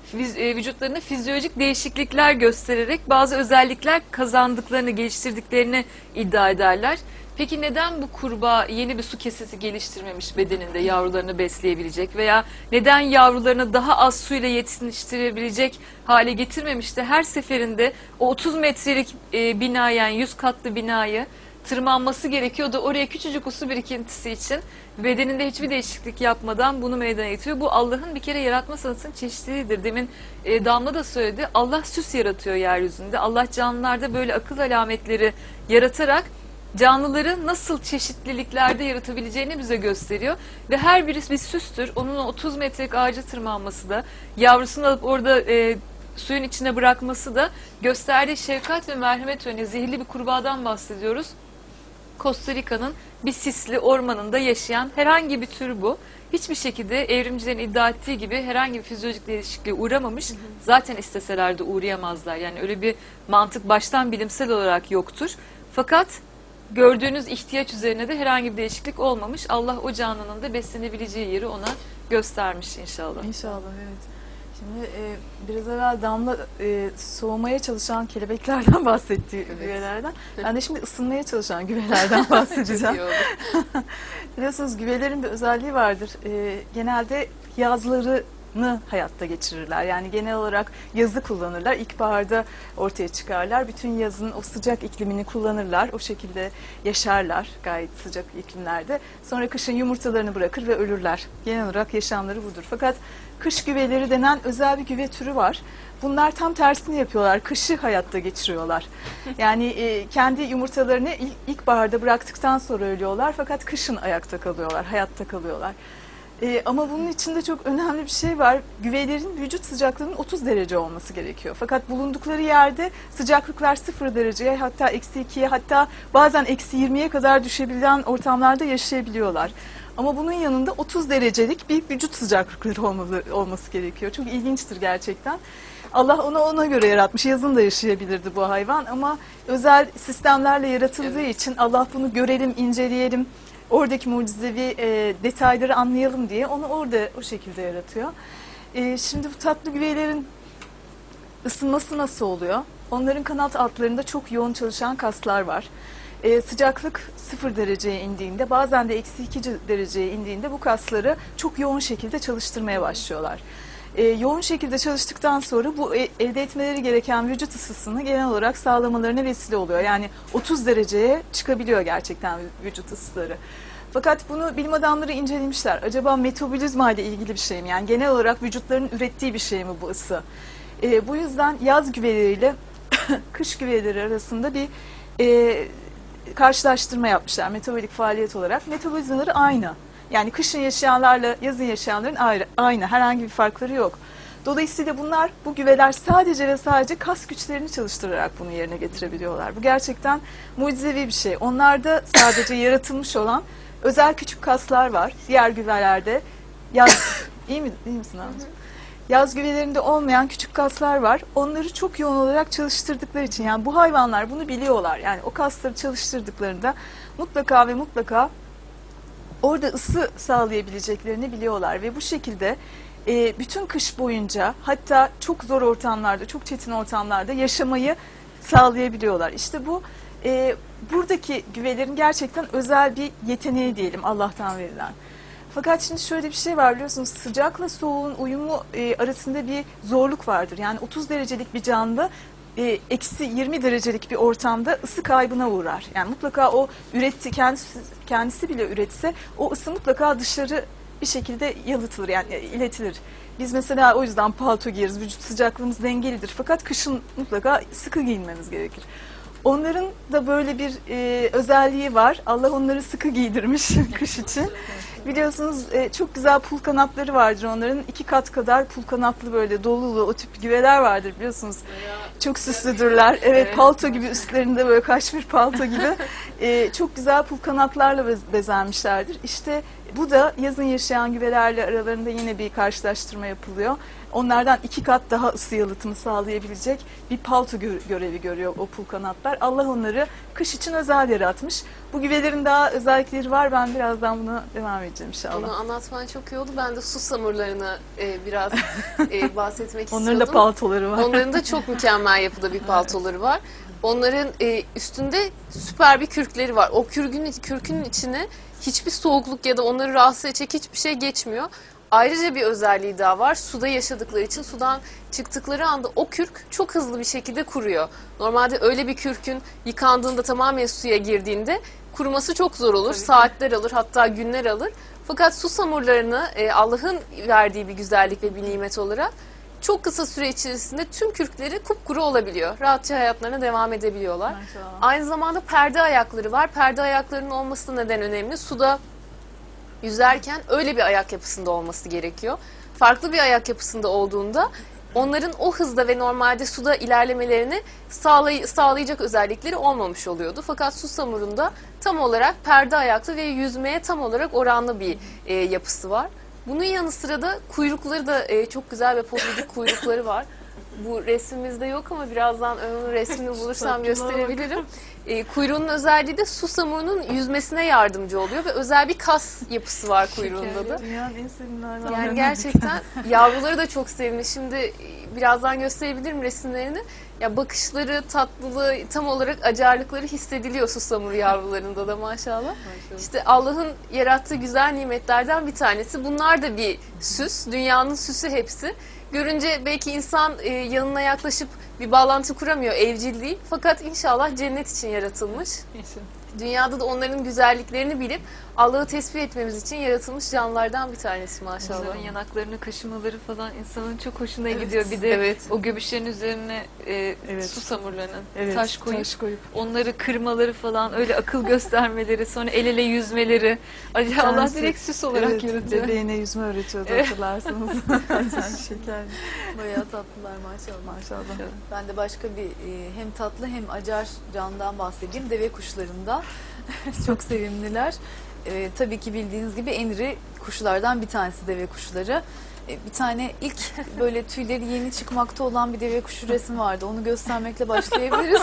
fiz- e, vücutlarında fizyolojik değişiklikler göstererek bazı özellikler kazandıklarını, geliştirdiklerini iddia ederler. Peki neden bu kurbağa yeni bir su kesesi geliştirmemiş bedeninde yavrularını besleyebilecek veya neden yavrularını daha az suyla yetiştirebilecek hale getirmemiş de her seferinde o otuz metrelik e, bina, yani yüz katlı binayı tırmanması gerekiyor da oraya küçücük su birikintisi için bedeninde hiçbir değişiklik yapmadan bunu meydana getiriyor. Bu Allah'ın bir kere yaratma sanatının çeşitliliğidir. Demin e, Damla da söyledi. Allah süs yaratıyor yeryüzünde. Allah canlılarda böyle akıl alametleri yaratarak canlıları nasıl çeşitliliklerde yaratabileceğini bize gösteriyor. Ve her birisi bir süstür. Onun otuz metrelik ağaca tırmanması da, yavrusunu alıp orada e, suyun içine bırakması da gösterdiği şefkat ve merhamet örneği. Zehirli bir kurbağadan bahsediyoruz. Costa Rica'nın bir sisli ormanında yaşayan herhangi bir tür bu. Hiçbir şekilde evrimcilerin iddia ettiği gibi herhangi bir fizyolojik değişikliğe uğramamış. Hı hı. Zaten isteseler de uğrayamazlar. Yani öyle bir mantık baştan bilimsel olarak yoktur. Fakat gördüğünüz ihtiyaç üzerine de herhangi bir değişiklik olmamış. Allah o canlının da beslenebileceği yeri ona göstermiş inşallah. İnşallah, evet. Şimdi e, biraz evvel Damla e, soğumaya çalışan kelebeklerden bahsetti, evet. Güvelerden. Ben de şimdi ısınmaya çalışan güvelerden bahsedeceğim. Biliyorsunuz güvelerin bir özelliği vardır. E, genelde yazlarını hayatta geçirirler. Yani genel olarak yazı kullanırlar. İlkbaharda ortaya çıkarlar. Bütün yazın o sıcak iklimini kullanırlar. O şekilde yaşarlar gayet sıcak iklimlerde. Sonra kışın yumurtalarını bırakır ve ölürler. Genel olarak yaşamları budur. Fakat kış güveleri denen özel bir güve türü var. Bunlar tam tersini yapıyorlar. Kışı hayatta geçiriyorlar. Yani e, kendi yumurtalarını ilk, ilkbaharda bıraktıktan sonra ölüyorlar. Fakat kışın ayakta kalıyorlar, hayatta kalıyorlar. E, ama bunun içinde çok önemli bir şey var. Güvelerin vücut sıcaklığının otuz derece olması gerekiyor. Fakat bulundukları yerde sıcaklıklar sıfır dereceye, hatta eksi ikiye, hatta bazen eksi yirmiye kadar düşebilen ortamlarda yaşayabiliyorlar. Ama bunun yanında otuz derecelik bir vücut sıcaklıkları olması, olması gerekiyor. Çok ilginçtir gerçekten. Allah onu ona göre yaratmış. Yazın da yaşayabilirdi bu hayvan ama özel sistemlerle yaratıldığı evet. için Allah bunu görelim, inceleyelim, oradaki mucizevi e, detayları anlayalım diye onu orada o şekilde yaratıyor. E, şimdi bu tatlı güveylerin ısınması nasıl oluyor? Onların kanat altlarında çok yoğun çalışan kaslar var. Ee, sıcaklık sıfır dereceye indiğinde, bazen de eksi iki dereceye indiğinde bu kasları çok yoğun şekilde çalıştırmaya başlıyorlar. Ee, yoğun şekilde çalıştıktan sonra bu e, elde etmeleri gereken vücut ısısını genel olarak sağlamalarına vesile oluyor. Yani otuz dereceye çıkabiliyor gerçekten vücut ısıları. Fakat bunu bilim adamları incelemişler. Acaba metabolizma ile ilgili bir şey mi? Yani genel olarak vücutların ürettiği bir şey mi bu ısı? Ee, bu yüzden yaz güveleriyle kış güveleri arasında bir e, karşılaştırma yapmışlar metabolik faaliyet olarak. Metabolizmaları aynı. Yani kışın yaşayanlarla yazın yaşayanların ayrı, aynı. Herhangi bir farkları yok. Dolayısıyla bunlar, bu güveler sadece ve sadece kas güçlerini çalıştırarak bunu yerine getirebiliyorlar. Bu gerçekten mucizevi bir şey. Onlarda sadece yaratılmış olan özel küçük kaslar var. Diğer güvelerde yaz... İyi mi? İyi misin amca? Yaz güvelerinde olmayan küçük kaslar var. Onları çok yoğun olarak çalıştırdıkları için, yani bu hayvanlar bunu biliyorlar. Yani o kasları çalıştırdıklarında mutlaka ve mutlaka orada ısı sağlayabileceklerini biliyorlar. Ve bu şekilde e, bütün kış boyunca, hatta çok zor ortamlarda, çok çetin ortamlarda yaşamayı sağlayabiliyorlar. İşte bu e, buradaki güvelerin gerçekten özel bir yeteneği diyelim, Allah'tan verilen. Fakat şimdi şöyle bir şey var, biliyorsunuz sıcakla soğuğun uyumu e, arasında bir zorluk vardır. Yani otuz derecelik bir canlı e, eksi yirmi derecelik bir ortamda ısı kaybına uğrar. Yani mutlaka o üretti, kendisi, kendisi bile üretse o ısı mutlaka dışarı bir şekilde yalıtılır, yani iletilir. Biz mesela o yüzden palto giyeriz, vücut sıcaklığımız dengelidir. Fakat kışın mutlaka sıkı giyinmemiz gerekir. Onların da böyle bir e, özelliği var. Allah onları sıkı giydirmiş kış için. Biliyorsunuz e, çok güzel pul kanatları vardır onların. iki kat kadar pul kanatlı böyle dolulu o tip güveler vardır biliyorsunuz. Çok süslüdürler. Evet, palto gibi, üstlerinde böyle kaşmir palto gibi. E, çok güzel pul kanatlarla bez, bezenmişlerdir. İşte Bu da yazın yaşayan güvelerle aralarında yine bir karşılaştırma yapılıyor. Onlardan iki kat daha ısı yalıtımı sağlayabilecek bir palto gö- görevi görüyor o pul kanatlar. Allah onları kış için özel yaratmış. Bu güvelerin daha özellikleri var. Ben birazdan buna devam edeceğim inşallah. Onu anlatman çok iyi oldu. Ben de susamurlarını e, biraz e, bahsetmek istiyordum. Onların da paltoları var. Onların da çok mükemmel yapıda bir paltoları var. Onların e, üstünde süper bir kürkleri var. O kürkün, kürkün içine hiçbir soğukluk ya da onları rahatsız edecek hiçbir şey geçmiyor. Ayrıca bir özelliği daha var. Suda yaşadıkları için sudan çıktıkları anda o kürk çok hızlı bir şekilde kuruyor. Normalde öyle bir kürkün yıkandığında tamamen suya girdiğinde kuruması çok zor olur. Tabii ki. Saatler alır, hatta günler alır. Fakat susamurlarını e, Allah'ın verdiği bir güzellik ve bir nimet olarak çok kısa süre içerisinde tüm kürkleri kupkuru olabiliyor. Rahatça hayatlarına devam edebiliyorlar. Maşallah. Aynı zamanda perde ayakları var. Perde ayaklarının olması neden önemli? Suda yüzerken öyle bir ayak yapısında olması gerekiyor. Farklı bir ayak yapısında olduğunda onların o hızda ve normalde suda ilerlemelerini sağlay- sağlayacak özellikleri olmamış oluyordu. Fakat susamurunda tam olarak perde ayaklı ve yüzmeye tam olarak oranlı bir e, yapısı var. Bunun yanı sıra da kuyrukları da e, çok güzel ve pofidik kuyrukları var. Bu resmimizde yok ama birazdan onun resmini bulursam gösterebilirim. E, kuyruğunun özelliği de susamurunun yüzmesine yardımcı oluyor ve özel bir kas yapısı var kuyruğunda da. Dünyanın en sevimli hayvanları. Yani gerçekten yavruları da çok sevimli. Şimdi e, birazdan gösterebilirim resimlerini. Ya bakışları, tatlılığı, tam olarak acarlıkları hissediliyor susamur yavrularında da maşallah. İşte Allah'ın yarattığı güzel nimetlerden bir tanesi. Bunlar da bir süs. Dünyanın süsü hepsi. Görünce belki insan e, yanına yaklaşıp bir bağlantı kuramıyor, evcil değil. Fakat inşallah cennet için yaratılmış. Dünyada da onların güzelliklerini bilip Allah'ı tesbih etmemiz için yaratılmış canlılardan bir tanesi maşallah. Onların yanaklarını kaşımaları falan insanın çok hoşuna Evet, gidiyor. Bir de evet. o göbüşlerin üzerine e, Evet. susamurlarının Evet, taş koyup taş koyup. onları kırmaları falan, öyle akıl göstermeleri, sonra el ele yüzmeleri. Acaba Allah tanesi- direkt süs olarak Evet, yaratıyor. bebeğine yüzme öğretiyordu Evet. hatırlarsanız. Sen şeker. Bayağı tatlılar maşallah. Maşallah. Ben de başka bir e, hem tatlı hem acar canlıdan bahsedeyim. Deve kuşlarından. Çok sevimliler. E, tabii ki bildiğiniz gibi en iri kuşlardan bir tanesi deve kuşları. E, bir tane ilk böyle tüyleri yeni çıkmakta olan bir deve kuşu resmi vardı. Onu göstermekle başlayabiliriz.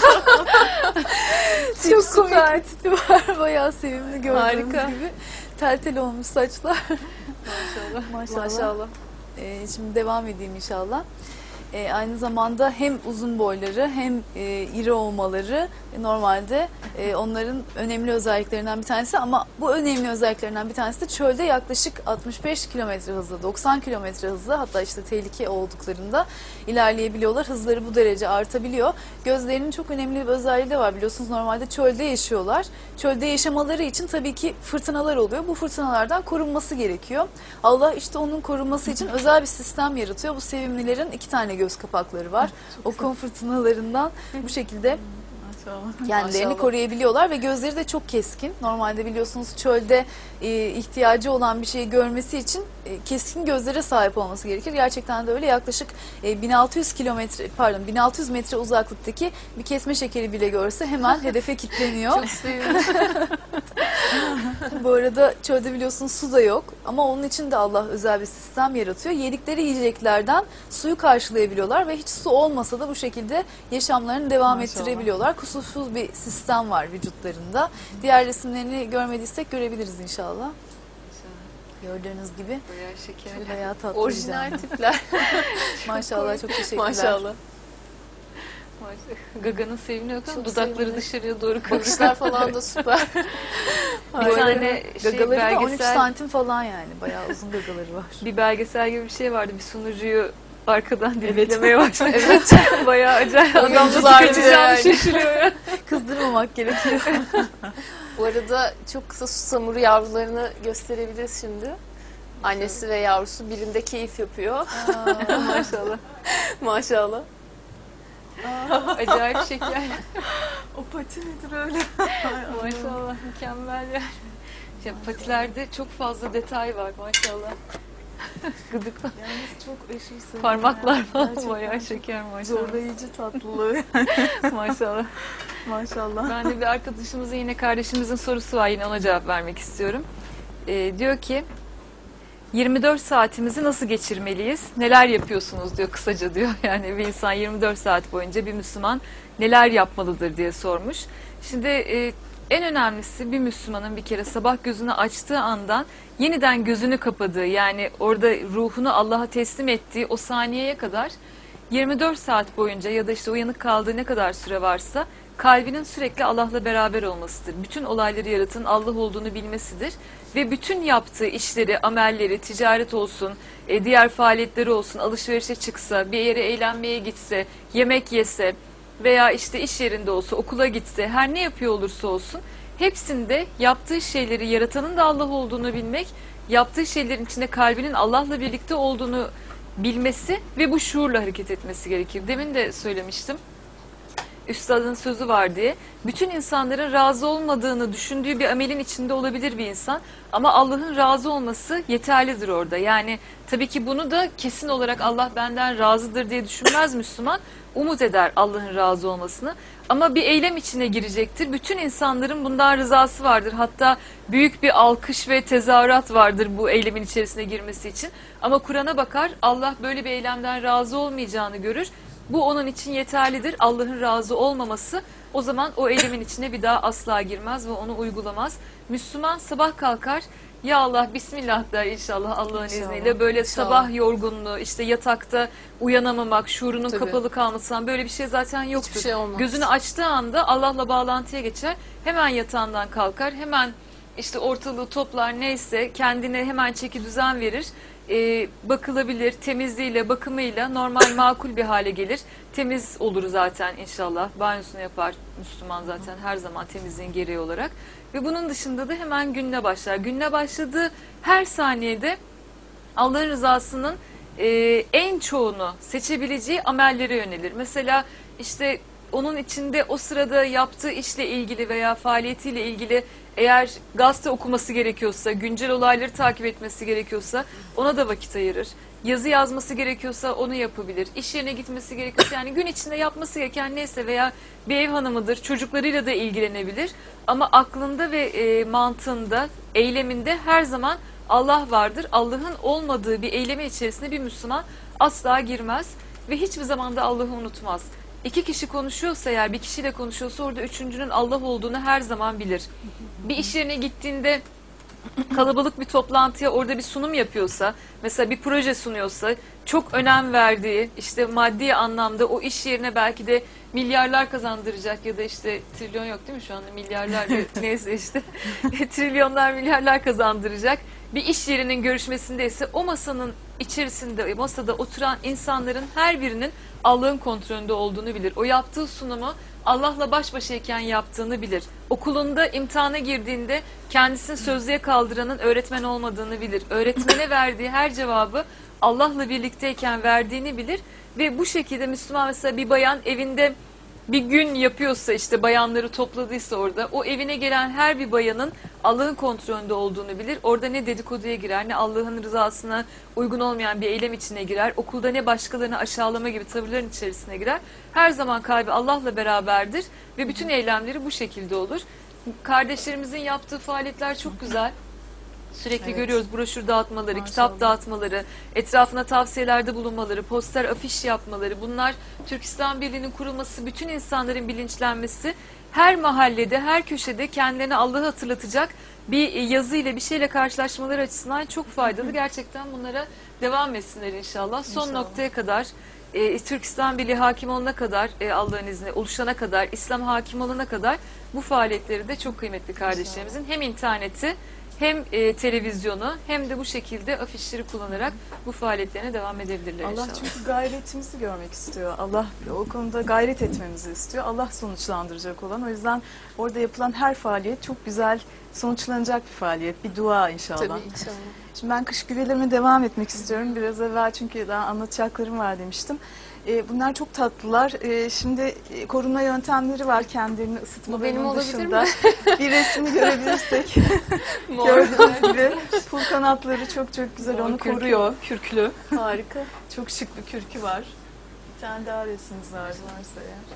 Çok komik bir tipi var. Bayağı sevimli gördüğünüz Harika. gibi. Tel tel olmuş saçlar. Maşallah. Maşallah. Maşallah. Ee, şimdi devam edeyim inşallah. Ee, aynı zamanda hem uzun boyları hem e, iri olmaları normalde e, onların önemli özelliklerinden bir tanesi, ama bu önemli özelliklerinden bir tanesi de çölde yaklaşık altmış beş kilometre hızla, doksan kilometre hızla, hatta işte tehlike olduklarında ilerleyebiliyorlar. Hızları bu derece artabiliyor. Gözlerinin çok önemli bir özelliği de var, biliyorsunuz normalde çölde yaşıyorlar. Çölde yaşamaları için tabii ki fırtınalar oluyor. Bu fırtınalardan korunması gerekiyor. Allah işte onun korunması için özel bir sistem yaratıyor. Bu sevimlilerin iki tane göz kapakları var. O kum fırtınalarından bu şekilde Maşallah. kendilerini Maşallah. koruyabiliyorlar ve gözleri de çok keskin. Normalde biliyorsunuz çölde e, ihtiyacı olan bir şeyi görmesi için e, keskin gözlere sahip olması gerekir. Gerçekten de öyle. Yaklaşık e, bin altı yüz kilometre, pardon bin altı yüz metre uzaklıktaki bir kesme şekeri bile görse hemen hedefe kilitleniyor. Çok sevimli. Bu arada çölde biliyorsunuz su da yok, ama onun için de Allah özel bir sistem yaratıyor. Yedikleri yiyeceklerden suyu karşılayabiliyorlar ve hiç su olmasa da bu şekilde yaşamlarını devam Maşallah. ettirebiliyorlar. Kusursuz bir sistem var vücutlarında. Diğer resimlerini görmediysek görebiliriz inşallah. Gördüğünüz gibi Bayağı şekerli. bayağı tatlı. Orijinal tipler. Maşallah, çok teşekkürler. Maşallah. Maşallah. Gaga'nın sevimli bakın, Çok dudakları sevimli. dışarıya doğru kıvrık. Bakışlar falan da süper. Bir tane şey, Gagaları da on üç belgesel, santim falan, yani bayağı uzun gagaları var. bir belgesel gibi bir şey vardı. Bir sunucuyu arkadan Evet. dinlemeye başladı. Evet. Bayağı acayip. Adam nasıl Oyuncular bile kaçacağını yani. şaşırıyor ya. Kızdırmamak gerekiyor. Bu arada çok kısa susamuru yavrularını gösterebiliriz şimdi. Annesi ve yavrusu birinde keyif yapıyor. Maşallah. Maşallah. Acayip şeker. O pati nedir öyle? Maşallah, mükemmel yani. Ya, patilerde çok fazla detay var maşallah. Gıdıklar, Yalnız çok aşırı sevimli. parmaklar falan Gerçekten bayağı çok şeker maşallah. Zorlayıcı tatlılığı. Maşallah. Maşallah. Ben de bir arkadaşımızın, yine kardeşimizin sorusu var, yine ona cevap vermek istiyorum. E, diyor ki yirmi dört saatimizi nasıl geçirmeliyiz? Neler yapıyorsunuz diyor kısaca diyor. Yani bir insan yirmi dört saat boyunca bir Müslüman neler yapmalıdır diye sormuş. Şimdi e, en önemlisi bir Müslümanın bir kere sabah gözünü açtığı andan yeniden gözünü kapadığı, yani orada ruhunu Allah'a teslim ettiği o saniyeye kadar yirmi dört saat boyunca ya da işte uyanık kaldığı ne kadar süre varsa kalbinin sürekli Allah'la beraber olmasıdır. Bütün olayları yaratan Allah olduğunu bilmesidir. Ve bütün yaptığı işleri, amelleri, ticaret olsun, e, diğer faaliyetleri olsun, alışverişe çıksa, bir yere eğlenmeye gitse, yemek yese veya işte iş yerinde olsa, okula gitse, her ne yapıyor olursa olsun, hepsinde yaptığı şeyleri yaratanın da Allah olduğunu bilmek, yaptığı şeylerin içinde kalbinin Allah'la birlikte olduğunu bilmesi ve bu şuurla hareket etmesi gerekir. Demin de söylemiştim. Üstadın sözü var diye. Bütün insanların razı olmadığını düşündüğü bir amelin içinde olabilir bir insan. Ama Allah'ın razı olması yeterlidir orada. Yani tabii ki bunu da kesin olarak Allah benden razıdır diye düşünmez Müslüman. Umut eder Allah'ın razı olmasını. Ama bir eylem içine girecektir. Bütün insanların bundan rızası vardır. Hatta büyük bir alkış ve tezahürat vardır bu eylemin içerisine girmesi için. Ama Kur'an'a bakar, Allah böyle bir eylemden razı olmayacağını görür. Bu onun için yeterlidir. Allah'ın razı olmaması o zaman o eylemin içine bir daha asla girmez ve onu uygulamaz. Müslüman sabah kalkar, ya Allah Bismillah der inşallah Allah'ın izniyle. Böyle İnşallah. sabah yorgunluğu, işte yatakta uyanamamak, şuurunun Tabii. kapalı kalması, böyle bir şey zaten yoktur. Hiçbir şey olmaz. Gözünü açtığı anda Allah'la bağlantıya geçer. Hemen yatağından kalkar, hemen işte ortalığı toplar, neyse kendine hemen çeki düzen verir. Ee, bakılabilir, temizliğiyle, bakımıyla normal, makul bir hale gelir. Temiz olur zaten inşallah. Banyosunu yapar Müslüman zaten her zaman temizliğin gereği olarak. Ve bunun dışında da hemen gününe başlar. Gününe başladığı her saniyede Allah'ın rızasının e, en çoğunu seçebileceği amellere yönelir. Mesela işte onun içinde o sırada yaptığı işle ilgili veya faaliyetiyle ilgili eğer gazete okuması gerekiyorsa, güncel olayları takip etmesi gerekiyorsa ona da vakit ayırır. Yazı yazması gerekiyorsa onu yapabilir. İş yerine gitmesi gerekiyorsa, yani gün içinde yapması gereken neyse veya bir ev hanımıdır, çocuklarıyla da ilgilenebilir. Ama aklında ve e, mantığında, eyleminde her zaman Allah vardır. Allah'ın olmadığı bir eylemin içerisine bir Müslüman asla girmez ve hiçbir zaman da Allah'ı unutmaz. İki kişi konuşuyorsa, eğer bir kişiyle konuşuyorsa orada üçüncünün Allah olduğunu her zaman bilir. Bir iş yerine gittiğinde kalabalık bir toplantıya orada bir sunum yapıyorsa, mesela bir proje sunuyorsa, çok önem verdiği, işte maddi anlamda o iş yerine belki de milyarlar kazandıracak ya da işte trilyon yok değil mi şu anda, milyarlar neyse işte trilyonlar milyarlar kazandıracak bir iş yerinin görüşmesindeyse o masanın içerisinde, masada oturan insanların her birinin Allah'ın kontrolünde olduğunu bilir. O yaptığı sunumu Allah'la baş başayken yaptığını bilir. Okulunda imtihana girdiğinde kendisini sözlüğe kaldıranın öğretmen olmadığını bilir. Öğretmene verdiği her cevabı Allah'la birlikteyken verdiğini bilir. Ve bu şekilde Müslüman, mesela bir bayan evinde bir gün yapıyorsa, işte bayanları topladıysa orada, o evine gelen her bir bayanın Allah'ın kontrolünde olduğunu bilir. Orada ne dedikoduya girer, ne Allah'ın rızasına uygun olmayan bir eylem içine girer. Okulda ne başkalarını aşağılama gibi tavırların içerisine girer. Her zaman kalbi Allah'la beraberdir ve bütün eylemleri bu şekilde olur. Kardeşlerimizin yaptığı faaliyetler çok güzel. Sürekli Evet. görüyoruz broşür dağıtmaları, Maşallah. kitap dağıtmaları, etrafına tavsiyelerde bulunmaları, poster, afiş yapmaları. Bunlar Türk İslam Birliği'nin kurulması, bütün insanların bilinçlenmesi, her mahallede, her köşede kendilerine Allah'ı hatırlatacak bir yazıyla, bir şeyle karşılaşmaları açısından çok faydalı. Gerçekten bunlara devam etsinler inşallah. Son İnşallah. noktaya kadar, e, Türk İslam Birliği hakim olana kadar, e, Allah'ın izniyle oluşana kadar, İslam hakim olana kadar bu faaliyetleri de çok kıymetli kardeşlerimizin. Hem interneti, hem e, televizyonu, hem de bu şekilde afişleri kullanarak bu faaliyetlerine devam edebilirler Allah inşallah. çünkü gayretimizi görmek istiyor. Allah o konuda gayret etmemizi istiyor. Allah sonuçlandıracak olan. O yüzden orada yapılan her faaliyet çok güzel sonuçlanacak bir faaliyet. Bir dua inşallah. Tabii inşallah. Şimdi ben kış güvelerime devam etmek istiyorum. Biraz evvel çünkü daha anlatacaklarım var demiştim. Ee, bunlar çok tatlılar. Ee, şimdi e, korunma yöntemleri var, kendilerini Bu ısıtmalarının benim olabilir dışında. mi? Bir resmi görebilirsek. Mor. Gördüğünüz gibi pul kanatları çok çok güzel, onu Kürkü, koruyor. Kürklü. Harika. Çok şık bir kürkü var. Bir tane daha resmimiz var, varsa eğer.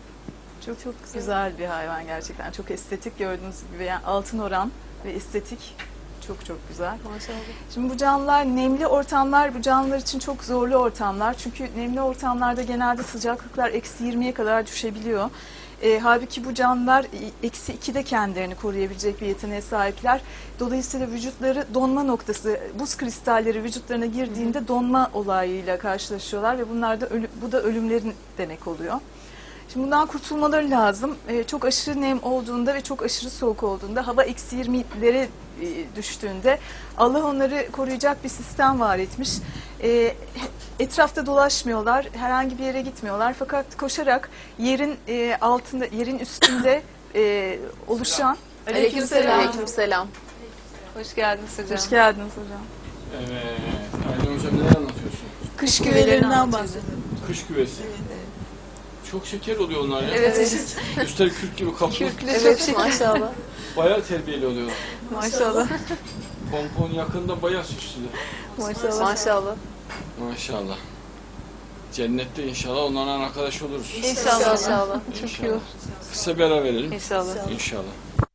Çok çok güzel bir hayvan gerçekten. Çok estetik, gördüğünüz gibi. Yani altın oran ve estetik. çok çok güzel. Maşallah. Şimdi bu canlılar nemli ortamlar bu canlılar için çok zorlu ortamlar. Çünkü nemli ortamlarda genelde sıcaklıklar eksi yirmiye kadar düşebiliyor. E, halbuki bu canlılar eksi ikide kendilerini koruyabilecek bir yeteneğe sahipler. Dolayısıyla vücutları donma noktası, buz kristalleri vücutlarına girdiğinde donma olayıyla karşılaşıyorlar ve bunlar da ölü- bu da ölümlerin demek oluyor. Şimdi bundan kurtulmaları lazım. Ee, çok aşırı nem olduğunda ve çok aşırı soğuk olduğunda, hava eksi yirmilere e, düştüğünde Allah onları koruyacak bir sistem var etmiş. Ee, etrafta dolaşmıyorlar, herhangi bir yere gitmiyorlar. Fakat koşarak yerin e, altında, yerin üstünde e, oluşan... Aleykümselam. Aleykümselam. Hoş geldiniz hocam. Hoş geldiniz hocam. Evet. Aydın Hocam neler anlatıyorsun? Kış güvelerinden bahsediyorum. Kış güvesi. Çok şeker oluyor onlar ya. Evet. Üstelik kürk gibi kaplı. Kürklü Evet, çok şeker. maşallah. Bayağı terbiyeli oluyorlar. Maşallah. Pompon yakında bayağı süslü. Maşallah. Maşallah. Maşallah. Cennette inşallah onlarla arkadaş oluruz. İnşallah. İnşallah. Çok iyi olur. Kısa bir ara verelim. İnşallah. İnşallah.